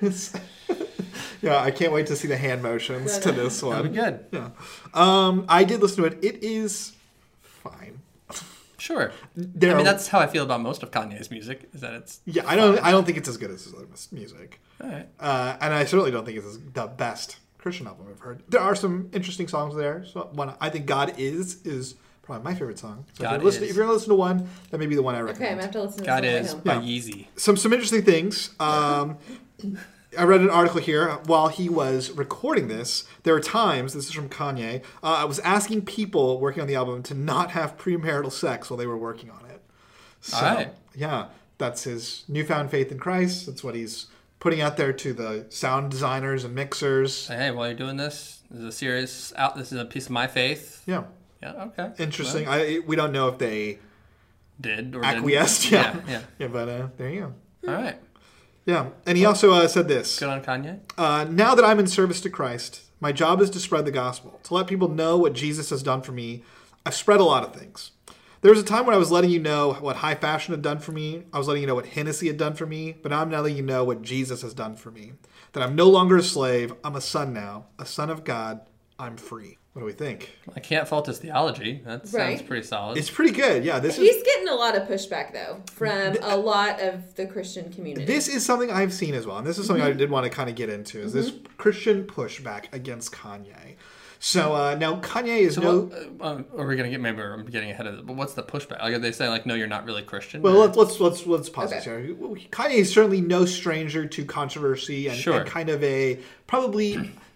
[SPEAKER 1] Yeah, I can't wait to see the hand motions to this one.
[SPEAKER 3] That'd be good.
[SPEAKER 1] Yeah. I did listen to it. It is fine.
[SPEAKER 3] Sure.
[SPEAKER 1] There
[SPEAKER 3] I mean,
[SPEAKER 1] are-
[SPEAKER 3] that's how I feel about most of Kanye's music. Is that it's
[SPEAKER 1] Yeah, I don't think it's as good as his other music.
[SPEAKER 3] all right.
[SPEAKER 1] And I certainly don't think it's the best Christian album I've heard. There are some interesting songs there. So one, I think God is probably my favorite song. So
[SPEAKER 3] God
[SPEAKER 1] if you're
[SPEAKER 3] Is.
[SPEAKER 1] going to listen to one, that may be the one I
[SPEAKER 2] Okay, I'm
[SPEAKER 1] recommend.
[SPEAKER 2] going to have to listen to
[SPEAKER 3] God
[SPEAKER 2] this on
[SPEAKER 3] is
[SPEAKER 2] the way
[SPEAKER 3] by
[SPEAKER 2] home.
[SPEAKER 3] Yeezy.
[SPEAKER 1] Some interesting things. I read an article here while he was recording this. There are times, this is from Kanye, I was asking people working on the album to not have premarital sex while they were working on it. So,
[SPEAKER 3] All right.
[SPEAKER 1] yeah, that's his newfound faith in Christ. That's what he's putting out there to the sound designers and mixers.
[SPEAKER 3] Say, hey, while you're doing this is a serious out. This is a piece of my faith.
[SPEAKER 1] Yeah,
[SPEAKER 3] Yeah. Okay.
[SPEAKER 1] interesting.
[SPEAKER 3] Well,
[SPEAKER 1] We don't know if they
[SPEAKER 3] did or
[SPEAKER 1] acquiesced.
[SPEAKER 3] Didn't.
[SPEAKER 1] Yeah,
[SPEAKER 3] Yeah.
[SPEAKER 1] but there you go.
[SPEAKER 3] All right.
[SPEAKER 1] Yeah, and he also said this.
[SPEAKER 3] Good on Kanye.
[SPEAKER 1] Now that I'm in service to Christ, my job is to spread the gospel, to let people know what Jesus has done for me. I've spread a lot of things. There was a time when I was letting you know what high fashion had done for me. I was letting you know what Hennessy had done for me. But now I'm letting you know what Jesus has done for me. That I'm no longer a slave. I'm a son now, a son of God. I'm free. What do we think?
[SPEAKER 3] I can't fault his theology. That sounds
[SPEAKER 2] Right.
[SPEAKER 3] pretty solid.
[SPEAKER 1] It's pretty good. Yeah,
[SPEAKER 2] He's getting a lot of pushback, though, from a lot of the Christian community.
[SPEAKER 1] This is something I've seen as well. And this is something I did want to kind of get into, is this Christian pushback against Kanye. So now Kanye is
[SPEAKER 3] So are we gonna get? Maybe I'm getting ahead of it. But what's the pushback? Like, are they saying like, no, you're not really Christian?
[SPEAKER 1] Well,
[SPEAKER 3] or-
[SPEAKER 1] let's pause this
[SPEAKER 2] Okay.
[SPEAKER 1] here. Kanye is certainly no stranger to controversy and,
[SPEAKER 3] Sure.
[SPEAKER 1] and kind of probably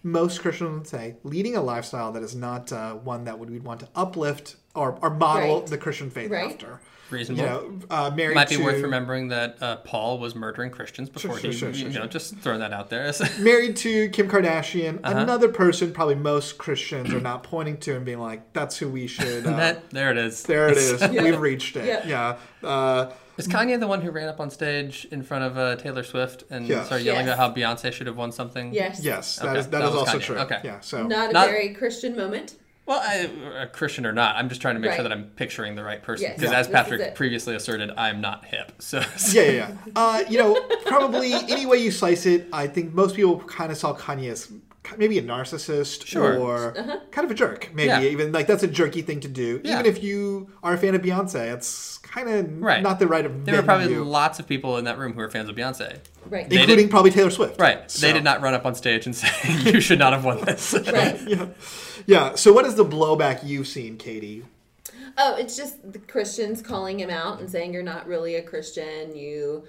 [SPEAKER 1] most Christians would say, leading a lifestyle that is not one that we'd want to uplift or model
[SPEAKER 2] Right.
[SPEAKER 1] the Christian faith
[SPEAKER 2] Right.
[SPEAKER 1] after.
[SPEAKER 3] Reasonable.
[SPEAKER 1] Married
[SPEAKER 3] Might be
[SPEAKER 1] to,
[SPEAKER 3] worth remembering that Paul was murdering Christians before
[SPEAKER 1] Sure,
[SPEAKER 3] just throwing that out there.
[SPEAKER 1] married to Kim Kardashian,
[SPEAKER 3] Uh-huh.
[SPEAKER 1] another person probably most Christians are not pointing to and being like, that's who we should.
[SPEAKER 3] There it is.
[SPEAKER 1] There it is.
[SPEAKER 2] Yeah.
[SPEAKER 1] We've reached it.
[SPEAKER 2] Yeah.
[SPEAKER 1] Yeah.
[SPEAKER 3] Is Kanye the one who ran up on stage in front of Taylor Swift and
[SPEAKER 1] Yes.
[SPEAKER 3] started yelling
[SPEAKER 2] Yes.
[SPEAKER 3] about how Beyonce should have won something?
[SPEAKER 2] Yes.
[SPEAKER 1] Yes,
[SPEAKER 3] Okay,
[SPEAKER 1] that is
[SPEAKER 3] that was
[SPEAKER 1] also
[SPEAKER 3] Kanye.
[SPEAKER 1] true.
[SPEAKER 3] Okay.
[SPEAKER 1] Yeah. So
[SPEAKER 2] Not a
[SPEAKER 3] Not-
[SPEAKER 2] very Christian moment.
[SPEAKER 3] Well, a Christian or not, I'm just trying to make sure
[SPEAKER 2] Right.
[SPEAKER 3] that I'm picturing the right person.
[SPEAKER 2] Yes.
[SPEAKER 3] Because
[SPEAKER 2] Yeah.
[SPEAKER 3] as
[SPEAKER 2] This is
[SPEAKER 3] Patrick
[SPEAKER 2] it.
[SPEAKER 3] previously asserted, I'm not hip. So
[SPEAKER 1] yeah. Probably any way you slice it, I think most people kind of saw Kanye as maybe a narcissist
[SPEAKER 3] Sure.
[SPEAKER 1] or kind of a jerk. Maybe
[SPEAKER 3] Yeah.
[SPEAKER 1] even like that's a jerky thing to do.
[SPEAKER 3] Yeah.
[SPEAKER 1] Even if you are a fan of Beyonce, it's kind of
[SPEAKER 3] Right.
[SPEAKER 1] not the right
[SPEAKER 3] there were probably
[SPEAKER 1] venue.
[SPEAKER 3] lots of people in that room who were fans of Beyonce.
[SPEAKER 2] Right.
[SPEAKER 3] They
[SPEAKER 1] Including probably Taylor Swift.
[SPEAKER 3] Right.
[SPEAKER 1] So-
[SPEAKER 3] They did not run up on stage and say, you should not have won this.
[SPEAKER 2] Right.
[SPEAKER 1] Yeah. So what is the blowback you've seen, Katie?
[SPEAKER 2] Oh, it's just the Christians calling him out and saying you're not really a Christian. You,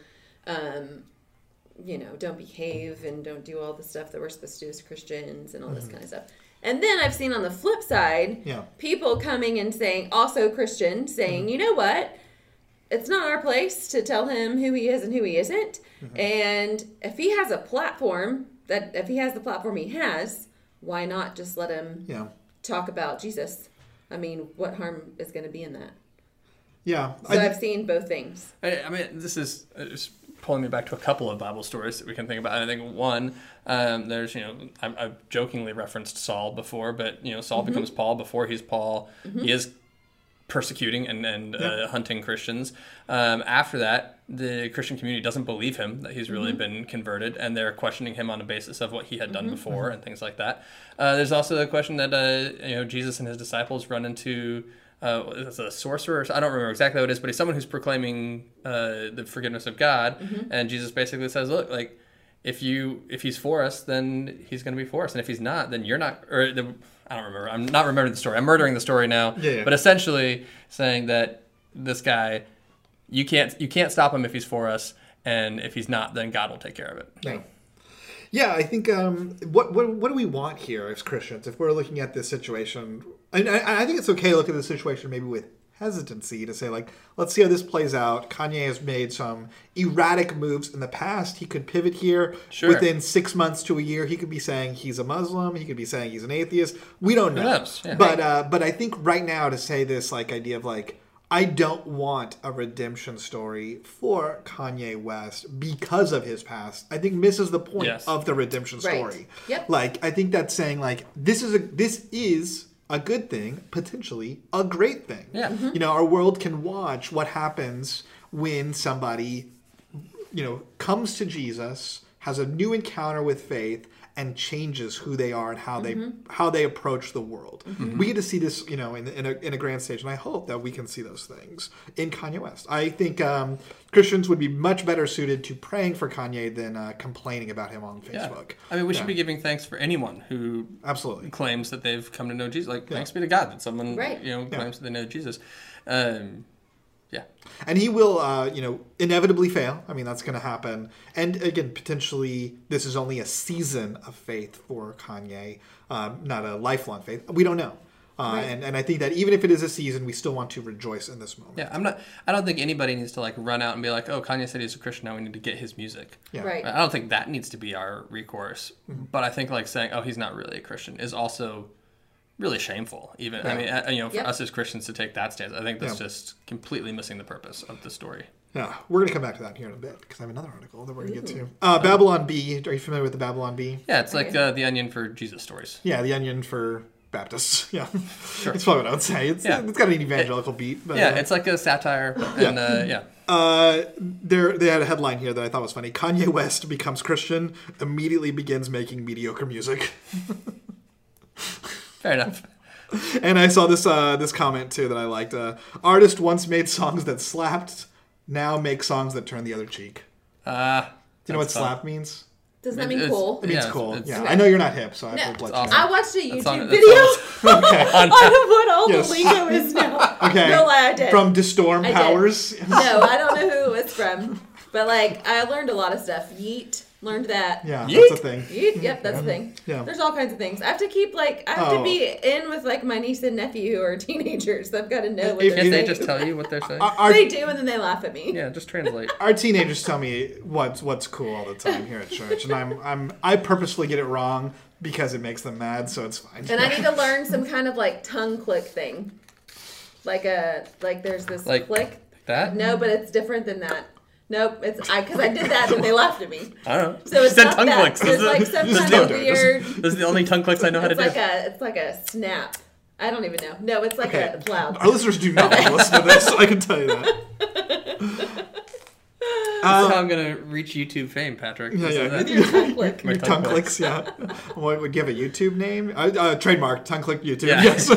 [SPEAKER 2] don't behave and don't do all the stuff that we're supposed to do as Christians and all this kind of stuff. And then I've seen on the flip side,
[SPEAKER 1] Yeah.
[SPEAKER 2] people coming and saying, also Christians, saying, you know what? It's not our place to tell him who he is and who he isn't. And if he has a platform, if he has the platform he has, why not just let him
[SPEAKER 1] Yeah.
[SPEAKER 2] talk about Jesus? I mean, what harm is going to be in that?
[SPEAKER 1] Yeah.
[SPEAKER 2] So I've seen both things.
[SPEAKER 3] I mean, this is just pulling me back to a couple of Bible stories that we can think about. And I think one, there's, I've jokingly referenced Saul before, but, Saul becomes Paul before he's Paul. He is persecuting and hunting Christians. After that, the Christian community doesn't believe him that he's really been converted, and they're questioning him on the basis of what he had done before and things like that. There's also the question that Jesus and his disciples run into it's a sorcerer. I don't remember exactly what it is, but he's someone who's proclaiming the forgiveness of God, and Jesus basically says, "Look, like if he's for us, then he's going to be for us, and if he's not, then you're not." I don't remember. I'm not remembering the story. I'm murdering the story now.
[SPEAKER 1] Yeah.
[SPEAKER 3] But essentially saying that this guy, you can't stop him if he's for us, and if he's not, then God will take care of it.
[SPEAKER 2] Right.
[SPEAKER 1] Yeah, I think what do we want here as Christians if we're looking at this situation? And I think it's okay to look at the situation maybe with hesitancy to say, like, let's see how this plays out. Kanye has made some erratic moves in the past. He could pivot here.
[SPEAKER 3] Sure.
[SPEAKER 1] Within 6 months to a year. He could be saying he's a Muslim. He could be saying he's an atheist. We don't know.
[SPEAKER 3] Who knows? Yeah.
[SPEAKER 1] But I think right now to say this like idea of like, I don't want a redemption story for Kanye West because of his past, I think misses the point
[SPEAKER 3] Yes.
[SPEAKER 1] of the redemption
[SPEAKER 2] Right.
[SPEAKER 1] story.
[SPEAKER 2] Yep.
[SPEAKER 1] Like, I think that's saying like this is a good thing, potentially a great thing.
[SPEAKER 3] Yeah.
[SPEAKER 1] Our world can watch what happens when somebody, comes to Jesus, has a new encounter with faith, and changes who they are and how they approach the world. We get to see this, in a grand stage, and I hope that we can see those things in Kanye West. I think Christians would be much better suited to praying for Kanye than complaining about him on
[SPEAKER 3] Yeah.
[SPEAKER 1] Facebook.
[SPEAKER 3] I mean, we should be giving thanks for anyone who
[SPEAKER 1] Absolutely.
[SPEAKER 3] claims that they've come to know Jesus. Like, thanks be to God that someone
[SPEAKER 2] Right.
[SPEAKER 3] claims that they know Jesus. Yeah.
[SPEAKER 1] And he will, inevitably fail. I mean, that's going to happen. And again, potentially, this is only a season of faith for Kanye, not a lifelong faith. We don't know.
[SPEAKER 2] Right.
[SPEAKER 1] And I think that even if it is a season, we still want to rejoice in this moment.
[SPEAKER 3] Yeah, I don't think anybody needs to like run out and be like, oh, Kanye said he's a Christian, now we need to get his music.
[SPEAKER 1] Yeah.
[SPEAKER 2] Right.
[SPEAKER 3] I don't think that needs to be our recourse. But I think like saying, oh, he's not really a Christian is also really shameful. Even I mean, for
[SPEAKER 2] Yep.
[SPEAKER 3] us as Christians to take that stance, I think that's
[SPEAKER 1] Yeah.
[SPEAKER 3] just completely missing the purpose of the story.
[SPEAKER 1] Yeah, we're going to come back to that here in a bit because I have another article that we're going to get to. Babylon Bee. Are you familiar with the Babylon Bee?
[SPEAKER 3] Yeah, it's like the Onion for Jesus stories.
[SPEAKER 1] Yeah, the Onion for Baptists. Yeah,
[SPEAKER 3] Sure.
[SPEAKER 1] That's probably what I would say. It's got an evangelical beat. But,
[SPEAKER 3] Yeah, it's like a satire, and yeah.
[SPEAKER 1] They had a headline here that I thought was funny. Kanye West becomes Christian, immediately begins making mediocre music.
[SPEAKER 3] Fair enough.
[SPEAKER 1] And I saw this comment too that I liked. Artist once made songs that slapped, now make songs that turn the other cheek. Do you know what
[SPEAKER 3] That's fun.
[SPEAKER 1] slap means?
[SPEAKER 2] Does that mean
[SPEAKER 3] It's-
[SPEAKER 2] cool?
[SPEAKER 1] It means
[SPEAKER 3] Yeah,
[SPEAKER 1] cool.
[SPEAKER 3] it's-
[SPEAKER 1] Yeah,
[SPEAKER 2] okay.
[SPEAKER 1] I know you're not hip, so I
[SPEAKER 2] No,
[SPEAKER 1] have to let
[SPEAKER 3] awesome.
[SPEAKER 1] you know.
[SPEAKER 2] I watched a
[SPEAKER 3] That's
[SPEAKER 2] YouTube
[SPEAKER 3] on-
[SPEAKER 2] video
[SPEAKER 1] Okay.
[SPEAKER 2] on what all
[SPEAKER 1] Yes.
[SPEAKER 2] the lingo is now.
[SPEAKER 1] Okay.
[SPEAKER 2] No lie, I did.
[SPEAKER 1] From Distorm
[SPEAKER 2] I did.
[SPEAKER 1] Powers.
[SPEAKER 2] No, I don't know who it was from. But, I learned a lot of stuff. Yeet, Learned that.
[SPEAKER 1] Yeah,
[SPEAKER 3] Yeet.
[SPEAKER 1] that's a thing.
[SPEAKER 2] Yep, that's a thing.
[SPEAKER 1] Yeah.
[SPEAKER 2] There's all kinds of things. I have to keep I have to be in with my niece and nephew who are teenagers. So I've got to know what
[SPEAKER 1] If
[SPEAKER 2] they're
[SPEAKER 3] Can't they
[SPEAKER 2] saying.
[SPEAKER 3] just tell you what they're saying?
[SPEAKER 2] They do, and then they laugh at me.
[SPEAKER 3] Yeah, just translate.
[SPEAKER 1] Our teenagers tell me what's cool all the time here at church, and I purposefully get it wrong because it makes them mad, so it's fine.
[SPEAKER 2] And I need to learn some kind of tongue click thing. There's this click.
[SPEAKER 3] That?
[SPEAKER 2] No, but it's different than that. Nope, because I did that and they laughed at me.
[SPEAKER 3] I don't know.
[SPEAKER 2] So it's
[SPEAKER 3] She said
[SPEAKER 2] not
[SPEAKER 3] tongue
[SPEAKER 2] that.
[SPEAKER 3] clicks.
[SPEAKER 2] There's some
[SPEAKER 1] Just
[SPEAKER 2] kind
[SPEAKER 1] don't
[SPEAKER 2] of
[SPEAKER 1] do it.
[SPEAKER 2] weird.
[SPEAKER 3] Those are the only tongue clicks I know how to do.
[SPEAKER 2] It's like a snap. I don't even know. No, it's like
[SPEAKER 1] Okay.
[SPEAKER 2] a loud.
[SPEAKER 1] Our listeners do not want to listen to this. I can tell you that.
[SPEAKER 3] That's how I'm gonna reach YouTube fame, Patrick.
[SPEAKER 1] Yeah, yeah.
[SPEAKER 2] With your tongue click.
[SPEAKER 3] My
[SPEAKER 1] Your tongue clicks, yeah. What would you have a YouTube name? Trademark, tongue click YouTube.
[SPEAKER 3] Yeah.
[SPEAKER 1] Yes.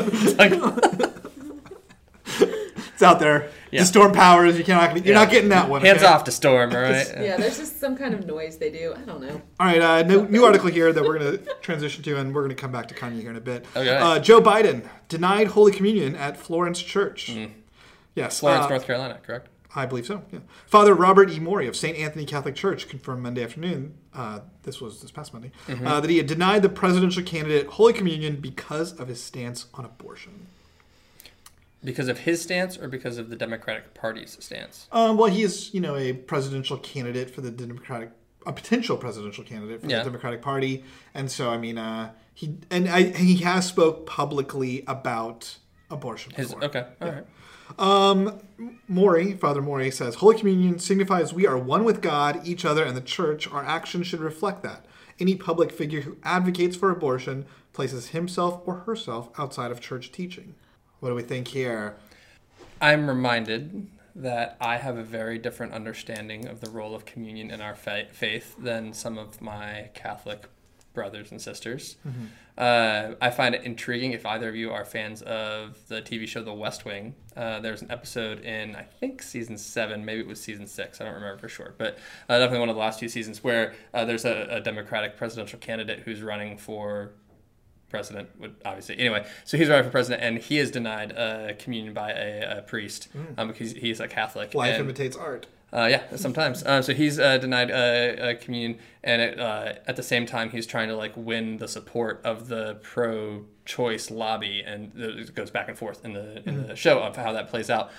[SPEAKER 1] It's out there.
[SPEAKER 3] Yeah.
[SPEAKER 1] The Storm Powers, you're not getting that one.
[SPEAKER 3] Hands
[SPEAKER 1] okay?
[SPEAKER 3] off to Storm, all right?
[SPEAKER 2] Yeah, there's just some kind of noise they do. I don't know.
[SPEAKER 1] All right, new article here that we're going to transition to, and we're going to come back to Kanye here in a bit.
[SPEAKER 3] Okay.
[SPEAKER 1] Joe Biden denied Holy Communion at Florence Church. Yes.
[SPEAKER 3] Florence, North Carolina, correct?
[SPEAKER 1] I believe so, yeah. Father Robert E. Maury of St. Anthony Catholic Church confirmed Monday afternoon, this was this past Monday, that he had denied the presidential candidate Holy Communion because of his stance on abortion.
[SPEAKER 3] Because of his stance or because of the Democratic Party's stance?
[SPEAKER 1] Well, he is, a presidential candidate for the a potential presidential candidate for the Democratic Party, and so he has spoke publicly about abortion before.
[SPEAKER 3] Okay, all right.
[SPEAKER 1] Father Maury says, Holy Communion signifies we are one with God, each other, and the church. Our actions should reflect that. Any public figure who advocates for abortion places himself or herself outside of church teaching. What do we think here?
[SPEAKER 3] I'm reminded that I have a very different understanding of the role of communion in our faith than some of my Catholic brothers and sisters. I find it intriguing. If either of you are fans of the TV show The West Wing, there's an episode in, I think, season 7, maybe it was season 6, I don't remember for sure, but definitely one of the last few seasons where there's a Democratic presidential candidate who's running for president, obviously. Anyway, so he's running for president, and he is denied communion by a priest because he's a Catholic.
[SPEAKER 1] Life imitates art.
[SPEAKER 3] Yeah, sometimes. So he's denied communion, and at the same time, he's trying to win the support of the pro-choice lobby, and it goes back and forth in the show of how that plays out.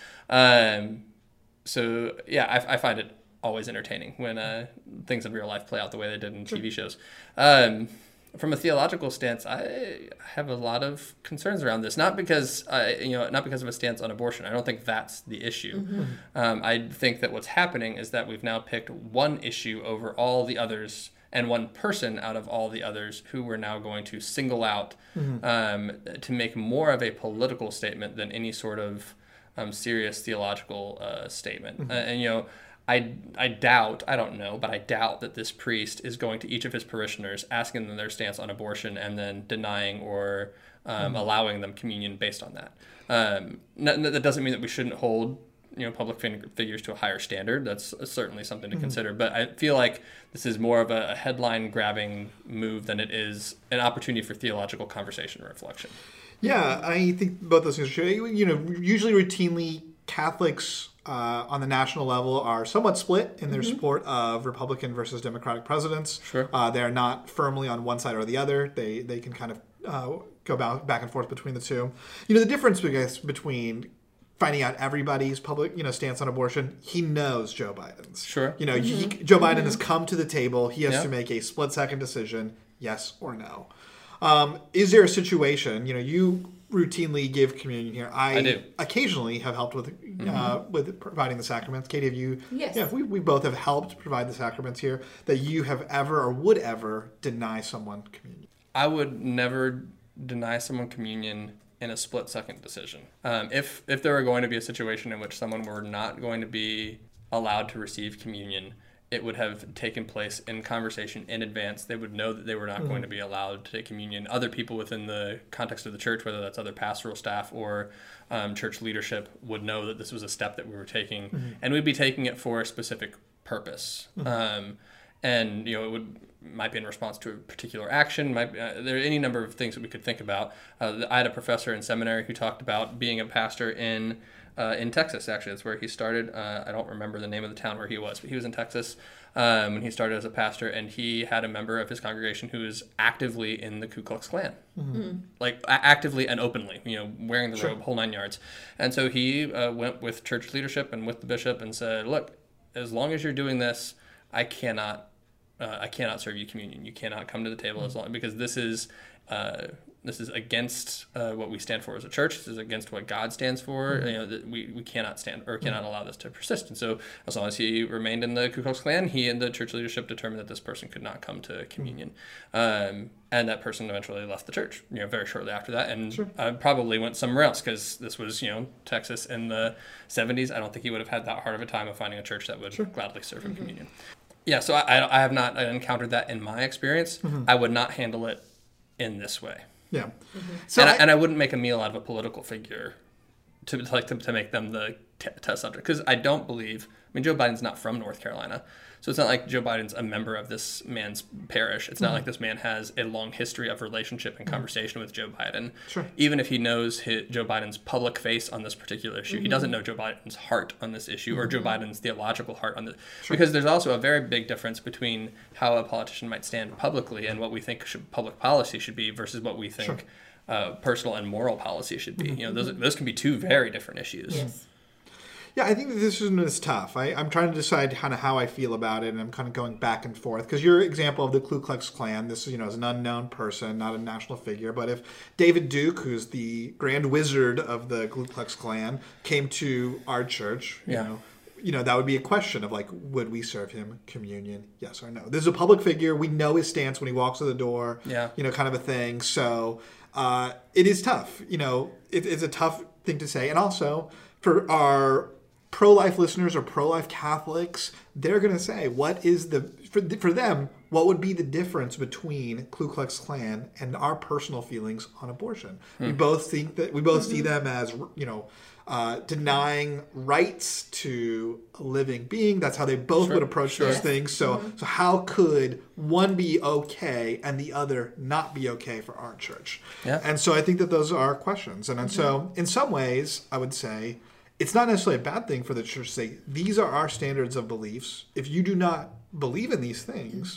[SPEAKER 3] So yeah, I find it always entertaining when things in real life play out the way they did in TV shows. From a theological stance, I have a lot of concerns around this. Not because not because of a stance on abortion. I don't think that's the issue. I think that what's happening is that we've now picked one issue over all the others, and one person out of all the others who we're now going to single out to make more of a political statement than any sort of serious theological statement. I doubt, I don't know, but I doubt that this priest is going to each of his parishioners, asking them their stance on abortion, and then denying or allowing them communion based on that. That doesn't mean that we shouldn't hold public figures to a higher standard. That's certainly something to consider. But I feel like this is more of a headline-grabbing move than it is an opportunity for theological conversation and reflection.
[SPEAKER 1] Yeah, I think both those things are true. Usually routinely Catholics on the national level are somewhat split in their support of Republican versus Democratic presidents.
[SPEAKER 3] Sure.
[SPEAKER 1] They are not firmly on one side or the other. They can kind of go back and forth between the two. The difference, I guess, between finding out everybody's public stance on abortion, he knows Joe Biden's.
[SPEAKER 3] Sure.
[SPEAKER 1] Joe Biden has come to the table. He has to make a split-second decision, yes or no. Is there a situation, you routinely give communion here? I
[SPEAKER 3] do.
[SPEAKER 1] Occasionally have helped with providing the sacraments. Katie, have you?
[SPEAKER 2] Yes.
[SPEAKER 1] Yeah, we both have helped provide the sacraments here. That you have ever or would ever deny someone communion?
[SPEAKER 3] I would never deny someone communion in a split-second decision. If there were going to be a situation in which someone were not going to be allowed to receive communion, it would have taken place in conversation in advance. They would know that they were not going to be allowed to take communion. Other people within the context of the church, whether that's other pastoral staff or church leadership, would know that this was a step that we were taking, and we'd be taking it for a specific purpose. And it might be in response to a particular action. There are any number of things that we could think about. I had a professor in seminary who talked about being a pastor in in Texas, actually. That's where he started. I don't remember the name of the town where he was, but he was in Texas when he started as a pastor, and he had a member of his congregation who was actively in the Ku Klux Klan. Like actively and openly, wearing the robe, whole 9 yards. And so he went with church leadership and with the bishop and said, look, as long as you're doing this, I cannot serve you communion. You cannot come to the table as long, because this is against what we stand for as a church. This is against what God stands for. We cannot stand or cannot allow this to persist. And so as long as he remained in the Ku Klux Klan, he and the church leadership determined that this person could not come to communion. And that person eventually left the church, very shortly after that, and probably went somewhere else, because this was, Texas in the 70s. I don't think he would have had that hard of a time of finding a church that would gladly serve him communion. Yeah, so I have not encountered that in my experience. I would not handle it in this way.
[SPEAKER 1] Yeah. So
[SPEAKER 3] I wouldn't make a meal out of a political figure to make them the test subject, because I don't believe. Joe Biden's not from North Carolina, so it's not like Joe Biden's a member of this man's parish. It's not like this man has a long history of relationship and conversation with Joe Biden.
[SPEAKER 1] Sure.
[SPEAKER 3] Even if he knows Joe Biden's public face on this particular issue, he doesn't know Joe Biden's heart on this issue or Joe Biden's theological heart on this. Because there's also a very big difference between how a politician might stand publicly and what we think public policy should be versus what we think personal and moral policy should be. Those can be two very different issues.
[SPEAKER 2] Yes.
[SPEAKER 1] Yeah, I think that this one is tough. I'm trying to decide kind of how I feel about it, and I'm kind of going back and forth. Because your example of the Ku Klux Klan, this is, is an unknown person, not a national figure. But if David Duke, who's the grand wizard of the Ku Klux Klan, came to our church, that would be a question of would we serve him communion? Yes or no. This is a public figure. We know his stance when he walks through the door.
[SPEAKER 3] Yeah.
[SPEAKER 1] Kind of a thing. So it is tough. It's a tough thing to say, and also for our pro-life listeners or pro-life Catholics, they're going to say, what is for them, what would be the difference between Ku Klux Klan and our personal feelings on abortion? We both think that, we both see them as, denying rights to a living being. That's how they both would approach those things. So how could one be okay and the other not be okay for our church?
[SPEAKER 3] Yeah.
[SPEAKER 1] And so I think that those are questions. And so in some ways, I would say, it's not necessarily a bad thing for the church to say, these are our standards of beliefs. If you do not believe in these things,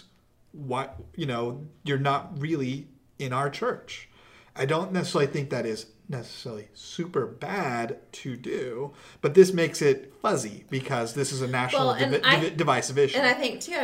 [SPEAKER 1] you're not really in our church. I don't necessarily think that is necessarily super bad to do, but this makes it fuzzy because this is a national divisive issue.
[SPEAKER 2] And I think too,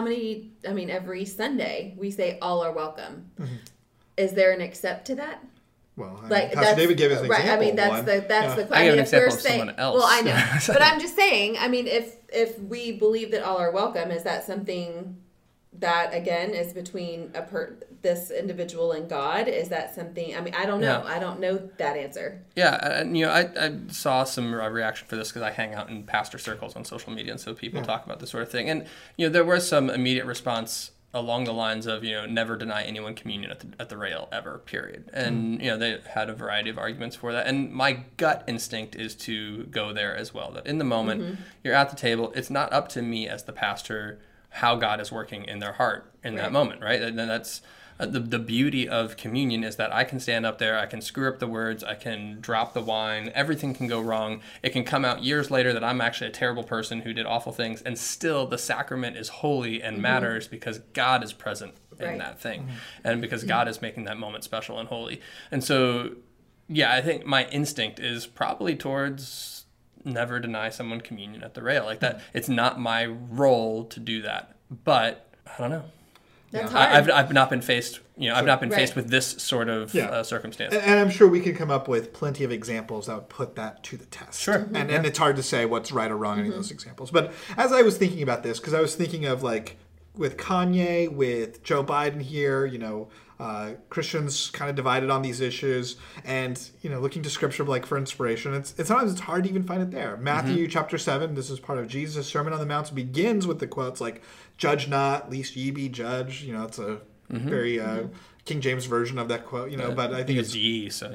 [SPEAKER 2] every Sunday we say all are welcome. Is there an except to that?
[SPEAKER 1] Well, Pastor David gave us an example.
[SPEAKER 2] That's the question.
[SPEAKER 3] I give an example of someone else.
[SPEAKER 2] Well, I know, but I'm just saying. If we believe that all are welcome, is that something that again is between this individual and God? Is that something? I don't know. I don't know that answer.
[SPEAKER 3] Yeah, and I saw some reaction for this because I hang out in pastor circles on social media, and so people talk about this sort of thing. And there was some immediate response along the lines of, never deny anyone communion at the rail ever, period. And, they had a variety of arguments for that. And my gut instinct is to go there as well. That in the moment, you're at the table, it's not up to me as the pastor how God is working in their heart in that moment, right? And that's the beauty of communion is that I can stand up there, I can screw up the words, I can drop the wine, everything can go wrong. It can come out years later that I'm actually a terrible person who did awful things, and still the sacrament is holy and matters because God is present in that thing, and because God is making that moment special and holy. And so, yeah, I think my instinct is probably towards never deny someone communion at the rail. Like that, it's not my role to do that, but I don't know.
[SPEAKER 2] That's hard.
[SPEAKER 3] I've not been faced, I've not been faced with this sort of circumstance.
[SPEAKER 1] And I'm sure we can come up with plenty of examples that would put that to the test.
[SPEAKER 3] Sure.
[SPEAKER 1] And it's hard to say what's right or wrong in any of those examples. But as I was thinking about this, because I was thinking of with Kanye, with Joe Biden here, Christians kind of divided on these issues, and looking to Scripture for inspiration. It's sometimes it's hard to even find it there. Matthew chapter 7. This is part of Jesus' Sermon on the Mount. Begins with the quotes "Judge not, lest ye be judged." It's a very King James version of that quote. But I think
[SPEAKER 3] it's ye. So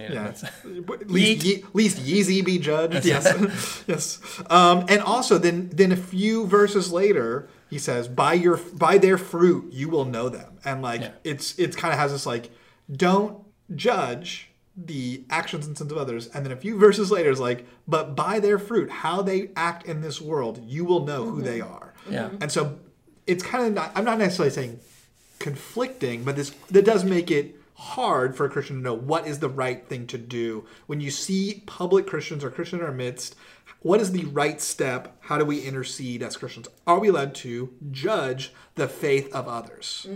[SPEAKER 1] least Yeezy be judged. Yes, yes. And also then a few verses later, he says, by their fruit you will know them. And it's kind of has this don't judge the actions and sins of others. And then a few verses later is like, but by their fruit, how they act in this world, you will know who they are.
[SPEAKER 3] Yeah.
[SPEAKER 1] And so it's kind of not, I'm not necessarily saying conflicting, but that does make it hard for a Christian to know what is the right thing to do. When you see public Christians or Christians in our midst, what is the right step? How do we intercede as Christians? Are we allowed to judge the faith of others?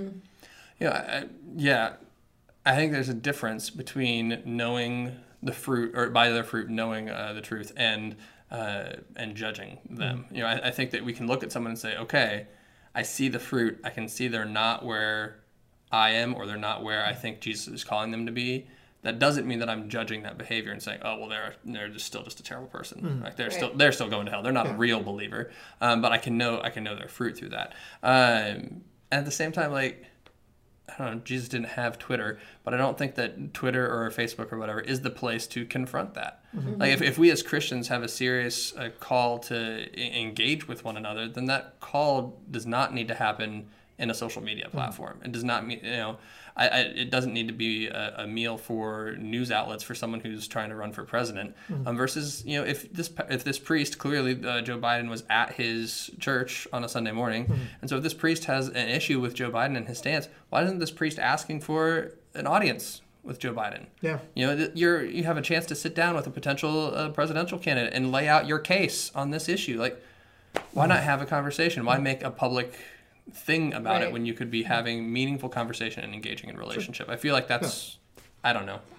[SPEAKER 3] Yeah, I think there's a difference between knowing the fruit, or by their fruit, knowing the truth, and judging them. You know, I think that we can look at someone and say, okay, I see the fruit. I can see they're not where I am, or they're not where I think Jesus is calling them to be. That doesn't mean that I'm judging that behavior and saying, oh, well, they're just still just a terrible person. Like they're still going to hell. They're not a real believer. But I can know their fruit through that. And at the same time, like, I don't know, Jesus didn't have Twitter, but I don't think that Twitter or Facebook or whatever is the place to confront that. Like if we as Christians have a serious call to engage with one another, then that call does not need to happen in a social media platform. It does not mean, it doesn't need to be a meal for news outlets for someone who's trying to run for president. Versus, if this priest, clearly Joe Biden was at his church on a Sunday morning, and so if this priest has an issue with Joe Biden and his stance, why isn't this priest asking for an audience with Joe Biden?
[SPEAKER 1] Yeah.
[SPEAKER 3] You have a chance to sit down with a potential presidential candidate and lay out your case on this issue. Like, why not have a conversation? Why make a public thing about it when you could be having meaningful conversation and engaging in relationship? I feel like that's, I don't know.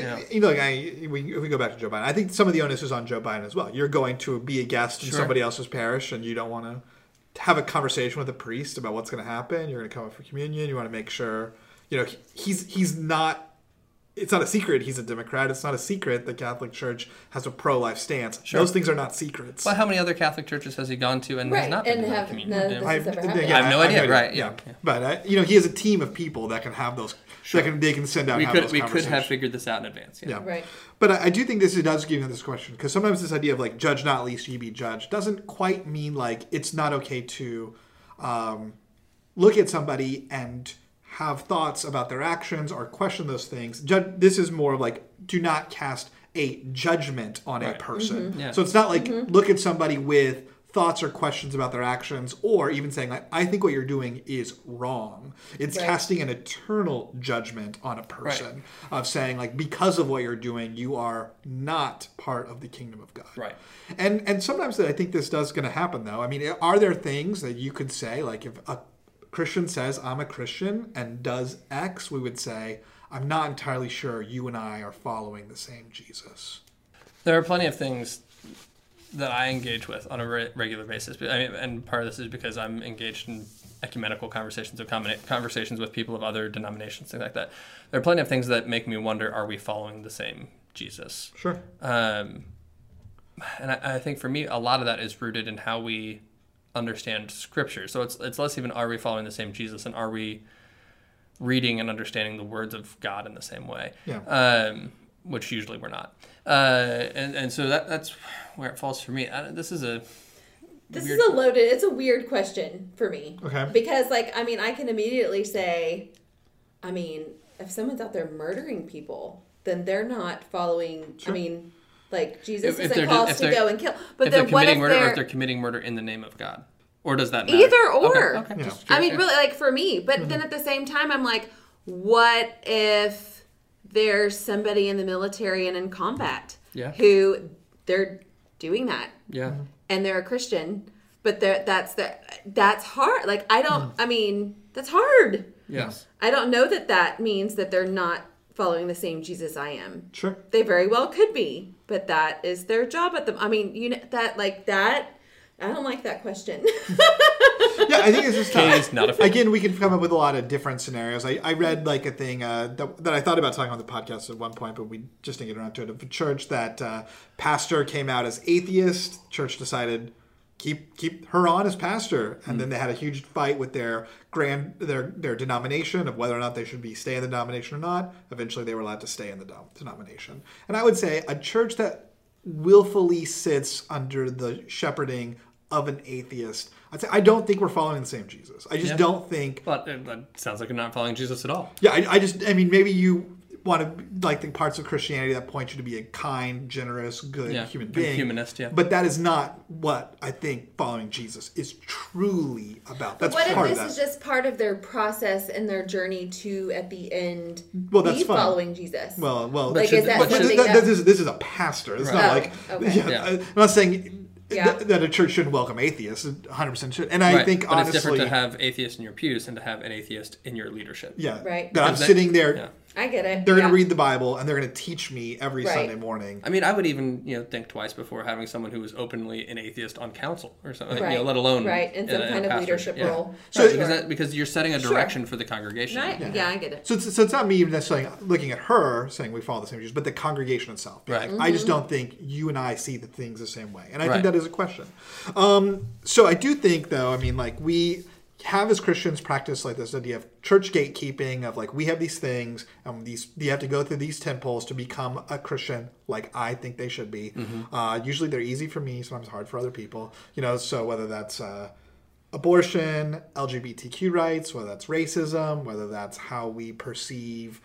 [SPEAKER 1] If we go back to Joe Biden, I think some of the onus is on Joe Biden as well. You're going to be a guest in somebody else's parish, and you don't want to have a conversation with a priest about what's going to happen. You're going to come up for communion. You want to make sure, he's not. It's not a secret he's a Democrat. It's not a secret the Catholic Church has a pro-life stance. Sure. Those things are not secrets.
[SPEAKER 3] Well, how many other Catholic churches has he gone to and has not been to communion?
[SPEAKER 2] I have
[SPEAKER 3] no idea. Right?
[SPEAKER 1] Yeah. But he has a team of people that can have those. Sure. They can send out.
[SPEAKER 3] We could have figured this out in advance. Yeah.
[SPEAKER 1] Right. But I do think this does give you this question, because sometimes this idea of like judge not lest ye be judged doesn't quite mean like it's not okay to look at somebody and have thoughts about their actions or question those things. This is more of like, do not cast a judgment on a person. Mm-hmm. Yeah. So it's not like look at somebody with thoughts or questions about their actions, or even saying like, I think what you're doing is wrong. It's casting an eternal judgment on a person of saying like, because of what you're doing, you are not part of the kingdom of God.
[SPEAKER 3] Right.
[SPEAKER 1] And sometimes I think this does going to happen though. I mean, are there things that you could say, like if a Christian says, I'm a Christian, and does X, we would say, I'm not entirely sure you and I are following the same Jesus.
[SPEAKER 3] There are plenty of things that I engage with on a regular basis. And part of this is because I'm engaged in ecumenical conversations or conversations with people of other denominations, things like that. There are plenty of things that make me wonder, are we following the same Jesus?
[SPEAKER 1] Sure.
[SPEAKER 3] And I think for me, a lot of that is rooted in how we understand Scripture. So it's less even are we following the same Jesus, and are we reading and understanding the words of God in the same way?
[SPEAKER 1] Yeah.
[SPEAKER 3] Which usually we're not. And so that's where it falls for me. This is a
[SPEAKER 2] loaded. It's a weird question for me.
[SPEAKER 1] Okay.
[SPEAKER 2] Because I can immediately say, if someone's out there murdering people, then they're not following. Sure. Jesus isn't called us to go and kill. But then what if
[SPEAKER 3] they're committing murder in the name of God? Or does that matter?
[SPEAKER 2] Either or.
[SPEAKER 3] Okay.
[SPEAKER 2] Yeah. Really, for me. But then at the same time, I'm like, what if there's somebody in the military and in combat who they're doing that?
[SPEAKER 3] Yeah.
[SPEAKER 2] And they're a Christian, but that's hard. That's hard.
[SPEAKER 3] Yes.
[SPEAKER 2] I don't know that means that they're not following the same Jesus I am.
[SPEAKER 1] Sure.
[SPEAKER 2] They very well could be, but that is their job at them. I don't like that question.
[SPEAKER 1] Yeah, I think it's just tough.
[SPEAKER 3] Not
[SPEAKER 1] Again, we can come up with a lot of different scenarios. I read a thing that I thought about talking on the podcast at one point, but we just didn't get around to it. Of a church that pastor came out as atheist. Church decided keep her on as pastor, and then they had a huge fight with their denomination of whether or not they should stay in the denomination or not. Eventually, they were allowed to stay in the denomination. And I would say a church that willfully sits under the shepherding of an atheist, I'd say I don't think we're following the same Jesus. I just don't think.
[SPEAKER 3] But it sounds like you're not following Jesus at all.
[SPEAKER 1] Yeah, maybe you want to like the parts of Christianity that point you to be a kind, generous, good human being.
[SPEAKER 3] Humanist, yeah.
[SPEAKER 1] But that is not what I think following Jesus is truly about. That's
[SPEAKER 2] what
[SPEAKER 1] part
[SPEAKER 2] if
[SPEAKER 1] of that.
[SPEAKER 2] this is just part of their process and their journey to, at the end,
[SPEAKER 1] that's
[SPEAKER 2] be
[SPEAKER 1] fine.
[SPEAKER 2] following Jesus?
[SPEAKER 1] Well,
[SPEAKER 2] like,
[SPEAKER 3] should-
[SPEAKER 2] is that
[SPEAKER 3] but should-
[SPEAKER 2] something
[SPEAKER 1] this is a pastor. It's not like
[SPEAKER 2] okay.
[SPEAKER 1] I'm not saying
[SPEAKER 2] Yeah.
[SPEAKER 1] that a church shouldn't welcome atheists. 100% should. And I think
[SPEAKER 3] but
[SPEAKER 1] honestly,
[SPEAKER 3] it's different to have atheists in your pews and to have an atheist in your leadership.
[SPEAKER 2] Right.
[SPEAKER 1] that I'm sitting there.
[SPEAKER 3] Yeah.
[SPEAKER 2] I get it.
[SPEAKER 1] They're going to read the Bible and they're going to teach me every
[SPEAKER 2] Right.
[SPEAKER 1] Sunday morning.
[SPEAKER 3] I mean, I would even think twice before having someone who is openly an atheist on council or something.
[SPEAKER 2] Right.
[SPEAKER 3] Let alone
[SPEAKER 2] in some kind of
[SPEAKER 3] pastorship.
[SPEAKER 2] leadership
[SPEAKER 3] Yeah.
[SPEAKER 2] role.
[SPEAKER 1] So-
[SPEAKER 2] Sure.
[SPEAKER 3] because you're setting a direction for the congregation.
[SPEAKER 2] Right? Yeah, I get it.
[SPEAKER 1] So it's not me necessarily looking at her saying we follow the same views, but the congregation itself.
[SPEAKER 3] Right.
[SPEAKER 1] I just don't think you and I see the things the same way. And I
[SPEAKER 3] Right.
[SPEAKER 1] think that is a question. So I do think, though, I mean, like, we have as Christians practice like this idea of church gatekeeping of like, we have these things and you have to go through these temples to become a Christian like I think they should be. Usually they're easy for me, sometimes hard for other people. So whether that's abortion, LGBTQ rights, whether that's racism, whether that's how we perceive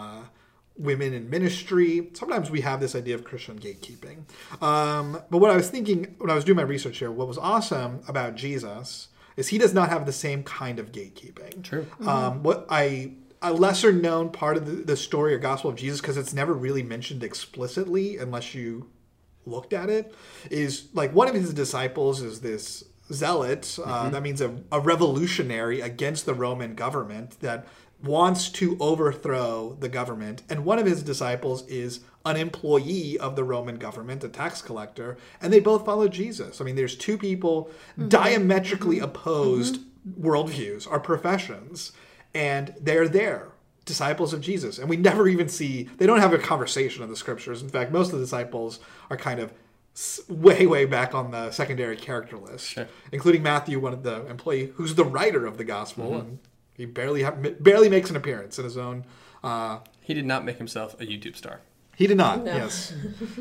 [SPEAKER 1] women in ministry. Sometimes we have this idea of Christian gatekeeping. But what I was thinking when I was doing my research here, what was awesome about Jesus is he does not have the same kind of gatekeeping.
[SPEAKER 3] True.
[SPEAKER 1] What a lesser known part of the story or gospel of Jesus, because it's never really mentioned explicitly unless you looked at it, is like one of his disciples is this zealot. That means a revolutionary against the Roman government that wants to overthrow the government. And one of his disciples is an employee of the Roman government, a tax collector, and they both follow Jesus. I mean, there's two people diametrically opposed worldviews or professions, and they're there, disciples of Jesus. And we never even see, they don't have a conversation in the scriptures. In fact, most of the disciples are kind of way back on the secondary character list, including Matthew, one of the employee, who's the writer of the gospel, and he barely makes an appearance in his own.
[SPEAKER 3] He did not make himself a YouTube star.
[SPEAKER 1] He did not.
[SPEAKER 2] No.
[SPEAKER 1] Yes,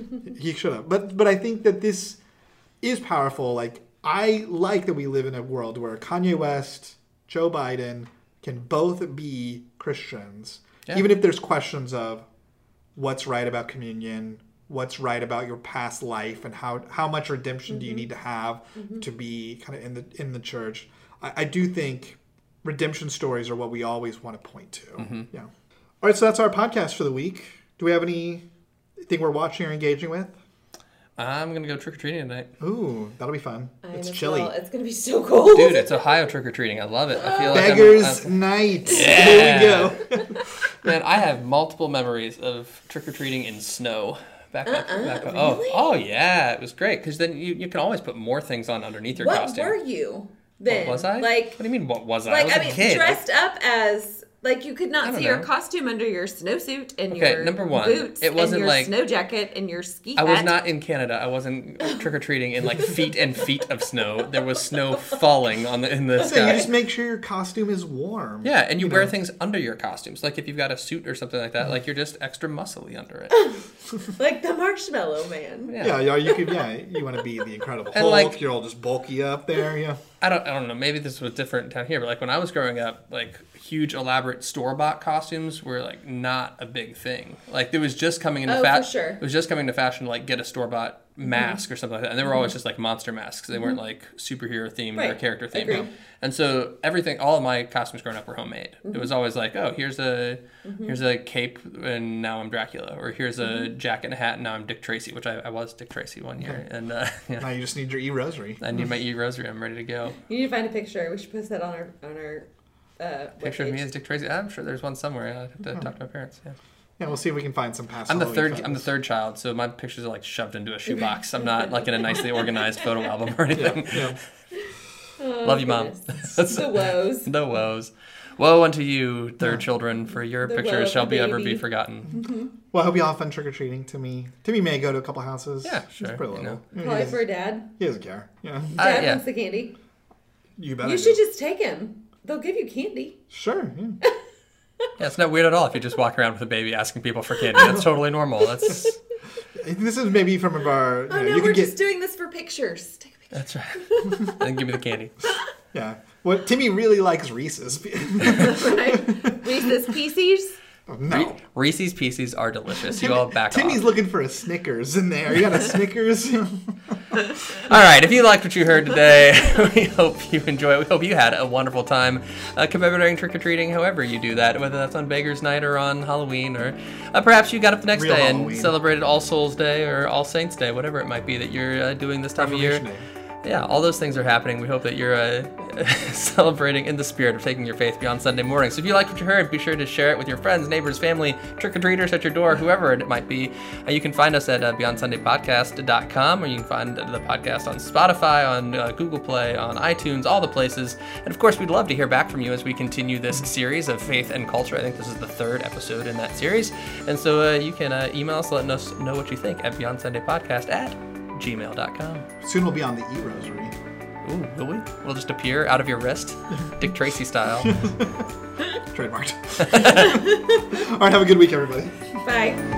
[SPEAKER 1] he should have. But I think that this is powerful. Like, I like that we live in a world where Kanye West, Joe Biden can both be Christians, even if there's questions of what's right about communion, what's right about your past life, and how much redemption do you need to have to be kind of in the church. I do think redemption stories are what we always want to point to. Yeah. All right, so that's our podcast for the week. Do we have anything we're watching or engaging with?
[SPEAKER 3] I'm going to go trick-or-treating tonight.
[SPEAKER 1] Ooh, that'll be fun. It's chilly.
[SPEAKER 2] It's going to be so cold.
[SPEAKER 3] Dude, it's Ohio trick-or-treating. I love it. I feel like
[SPEAKER 1] Beggars Night.
[SPEAKER 3] Yeah.
[SPEAKER 1] There we go.
[SPEAKER 3] Man, I have multiple memories of trick-or-treating in snow. Back up.
[SPEAKER 2] Really?
[SPEAKER 3] Oh, yeah. It was great, because then you can always put more things on underneath your
[SPEAKER 2] What
[SPEAKER 3] costume.
[SPEAKER 2] were you then?
[SPEAKER 3] What was I?
[SPEAKER 2] Like,
[SPEAKER 3] what do you mean, what was I?
[SPEAKER 2] like,
[SPEAKER 3] I was a kid.
[SPEAKER 2] dressed up as... Like, you could
[SPEAKER 3] I
[SPEAKER 2] not
[SPEAKER 3] don't
[SPEAKER 2] see your
[SPEAKER 3] know.
[SPEAKER 2] costume under your snowsuit and
[SPEAKER 3] Okay,
[SPEAKER 2] your
[SPEAKER 3] number one,
[SPEAKER 2] boots
[SPEAKER 3] it wasn't
[SPEAKER 2] and your
[SPEAKER 3] like-
[SPEAKER 2] snow jacket and your ski
[SPEAKER 3] I
[SPEAKER 2] hat.
[SPEAKER 3] was not in Canada. I wasn't trick-or-treating in like feet and feet of snow. There was snow falling in the
[SPEAKER 1] So
[SPEAKER 3] sky.
[SPEAKER 1] you just make sure your costume is warm.
[SPEAKER 3] Yeah, and you wear things under your costumes. Like if you've got a suit or something like that, like you're just extra muscly under it.
[SPEAKER 2] Like the Marshmallow Man.
[SPEAKER 1] Yeah, you could. Yeah, you want to be the Incredible
[SPEAKER 3] And,
[SPEAKER 1] Hulk.
[SPEAKER 3] like-
[SPEAKER 1] You're all just bulky up there. Yeah.
[SPEAKER 3] I don't know. Maybe this was different down here, but like when I was growing up, like huge elaborate store-bought costumes were like not a big thing. Like it was just coming into
[SPEAKER 2] for sure.
[SPEAKER 3] It was just coming to fashion to like get a store-bought mask or something like that, and they were always just like monster masks. They weren't like superhero themed or
[SPEAKER 2] Right.
[SPEAKER 3] character themed.
[SPEAKER 2] Agreed.
[SPEAKER 3] And so everything, all of my costumes growing up were homemade. It was always like, oh, here's a cape and now I'm Dracula, or here's a jacket and a hat and now I'm Dick Tracy, which I was Dick Tracy one year, and yeah.
[SPEAKER 1] Now you just need your e-rosary.
[SPEAKER 3] I need my e-rosary. I'm ready to go.
[SPEAKER 2] You need to find a picture. We should post that on our
[SPEAKER 3] Picture of me
[SPEAKER 2] webpage.
[SPEAKER 3] as Dick Tracy. I'm sure there's one somewhere. I have to talk to my parents. Yeah.
[SPEAKER 1] Yeah, we'll see if we can find some past.
[SPEAKER 3] I'm the
[SPEAKER 1] Halloween
[SPEAKER 3] third. I'm the
[SPEAKER 1] photos.
[SPEAKER 3] third child, so my pictures are like shoved into a shoebox. I'm not like in a nicely organized photo album or anything.
[SPEAKER 1] Yeah.
[SPEAKER 3] Love you, Mom.
[SPEAKER 2] Goodness. The woes.
[SPEAKER 3] The woes. Woe unto you, third children, for your
[SPEAKER 2] The woe
[SPEAKER 3] pictures
[SPEAKER 2] of
[SPEAKER 3] shall
[SPEAKER 2] the
[SPEAKER 3] be ever
[SPEAKER 2] baby.
[SPEAKER 3] be forgotten.
[SPEAKER 1] Well, I hope you all have fun trick or treating. Timmy may go to a couple houses.
[SPEAKER 3] Yeah,
[SPEAKER 1] He's
[SPEAKER 3] sure,
[SPEAKER 1] pretty
[SPEAKER 3] you
[SPEAKER 1] little.
[SPEAKER 3] know.
[SPEAKER 1] He
[SPEAKER 2] Probably
[SPEAKER 1] doesn't-
[SPEAKER 2] for Dad.
[SPEAKER 1] He doesn't care. Yeah.
[SPEAKER 2] Dad
[SPEAKER 3] yeah.
[SPEAKER 2] wants the candy.
[SPEAKER 1] You better.
[SPEAKER 2] You should just take him. They'll give you candy.
[SPEAKER 1] Sure. Yeah.
[SPEAKER 3] Yeah, it's not weird at all if you just walk around with a baby asking people for candy. That's totally normal. That's
[SPEAKER 1] This is maybe from our.
[SPEAKER 2] Oh
[SPEAKER 1] you
[SPEAKER 2] no,
[SPEAKER 1] can
[SPEAKER 2] we're
[SPEAKER 1] get.
[SPEAKER 2] just doing this for pictures. Take a picture.
[SPEAKER 3] that's right. And then give me the candy.
[SPEAKER 1] Yeah. What Timmy really likes Reese's.
[SPEAKER 2] Right? Reese's Pieces.
[SPEAKER 1] Oh, no.
[SPEAKER 3] Reese's Pieces are delicious. You all back
[SPEAKER 1] Timmy's
[SPEAKER 3] off.
[SPEAKER 1] looking for a Snickers in there. You got a Snickers?
[SPEAKER 3] All right, if you liked what you heard today, we hope you enjoy it. We hope you had a wonderful time commemorating trick-or-treating, however you do that, whether that's on Beggar's Night or on Halloween, or perhaps you got up the next
[SPEAKER 1] Real
[SPEAKER 3] day
[SPEAKER 1] Halloween.
[SPEAKER 3] and celebrated All Souls Day or All Saints Day, whatever it might be that you're doing this time of year.
[SPEAKER 1] Reformation Day.
[SPEAKER 3] Yeah, all those things are happening. We hope that you're celebrating in the spirit of taking your faith beyond Sunday morning. So if you like what you heard, be sure to share it with your friends, neighbors, family, trick-or-treaters at your door, whoever it might be. You can find us at BeyondSundayPodcast.com, or you can find the podcast on Spotify, on Google Play, on iTunes, all the places. And of course, we'd love to hear back from you as we continue this series of faith and culture. I think this is the 3rd episode in that series. And so you can email us, letting us know what you think at BeyondSundayPodcast@gmail.com.
[SPEAKER 1] Soon we'll be on the E-Rosary.
[SPEAKER 3] Ooh, will we? We'll just appear out of your wrist, Dick Tracy style.
[SPEAKER 1] Trademarked. All right, have a good week, everybody.
[SPEAKER 2] Bye.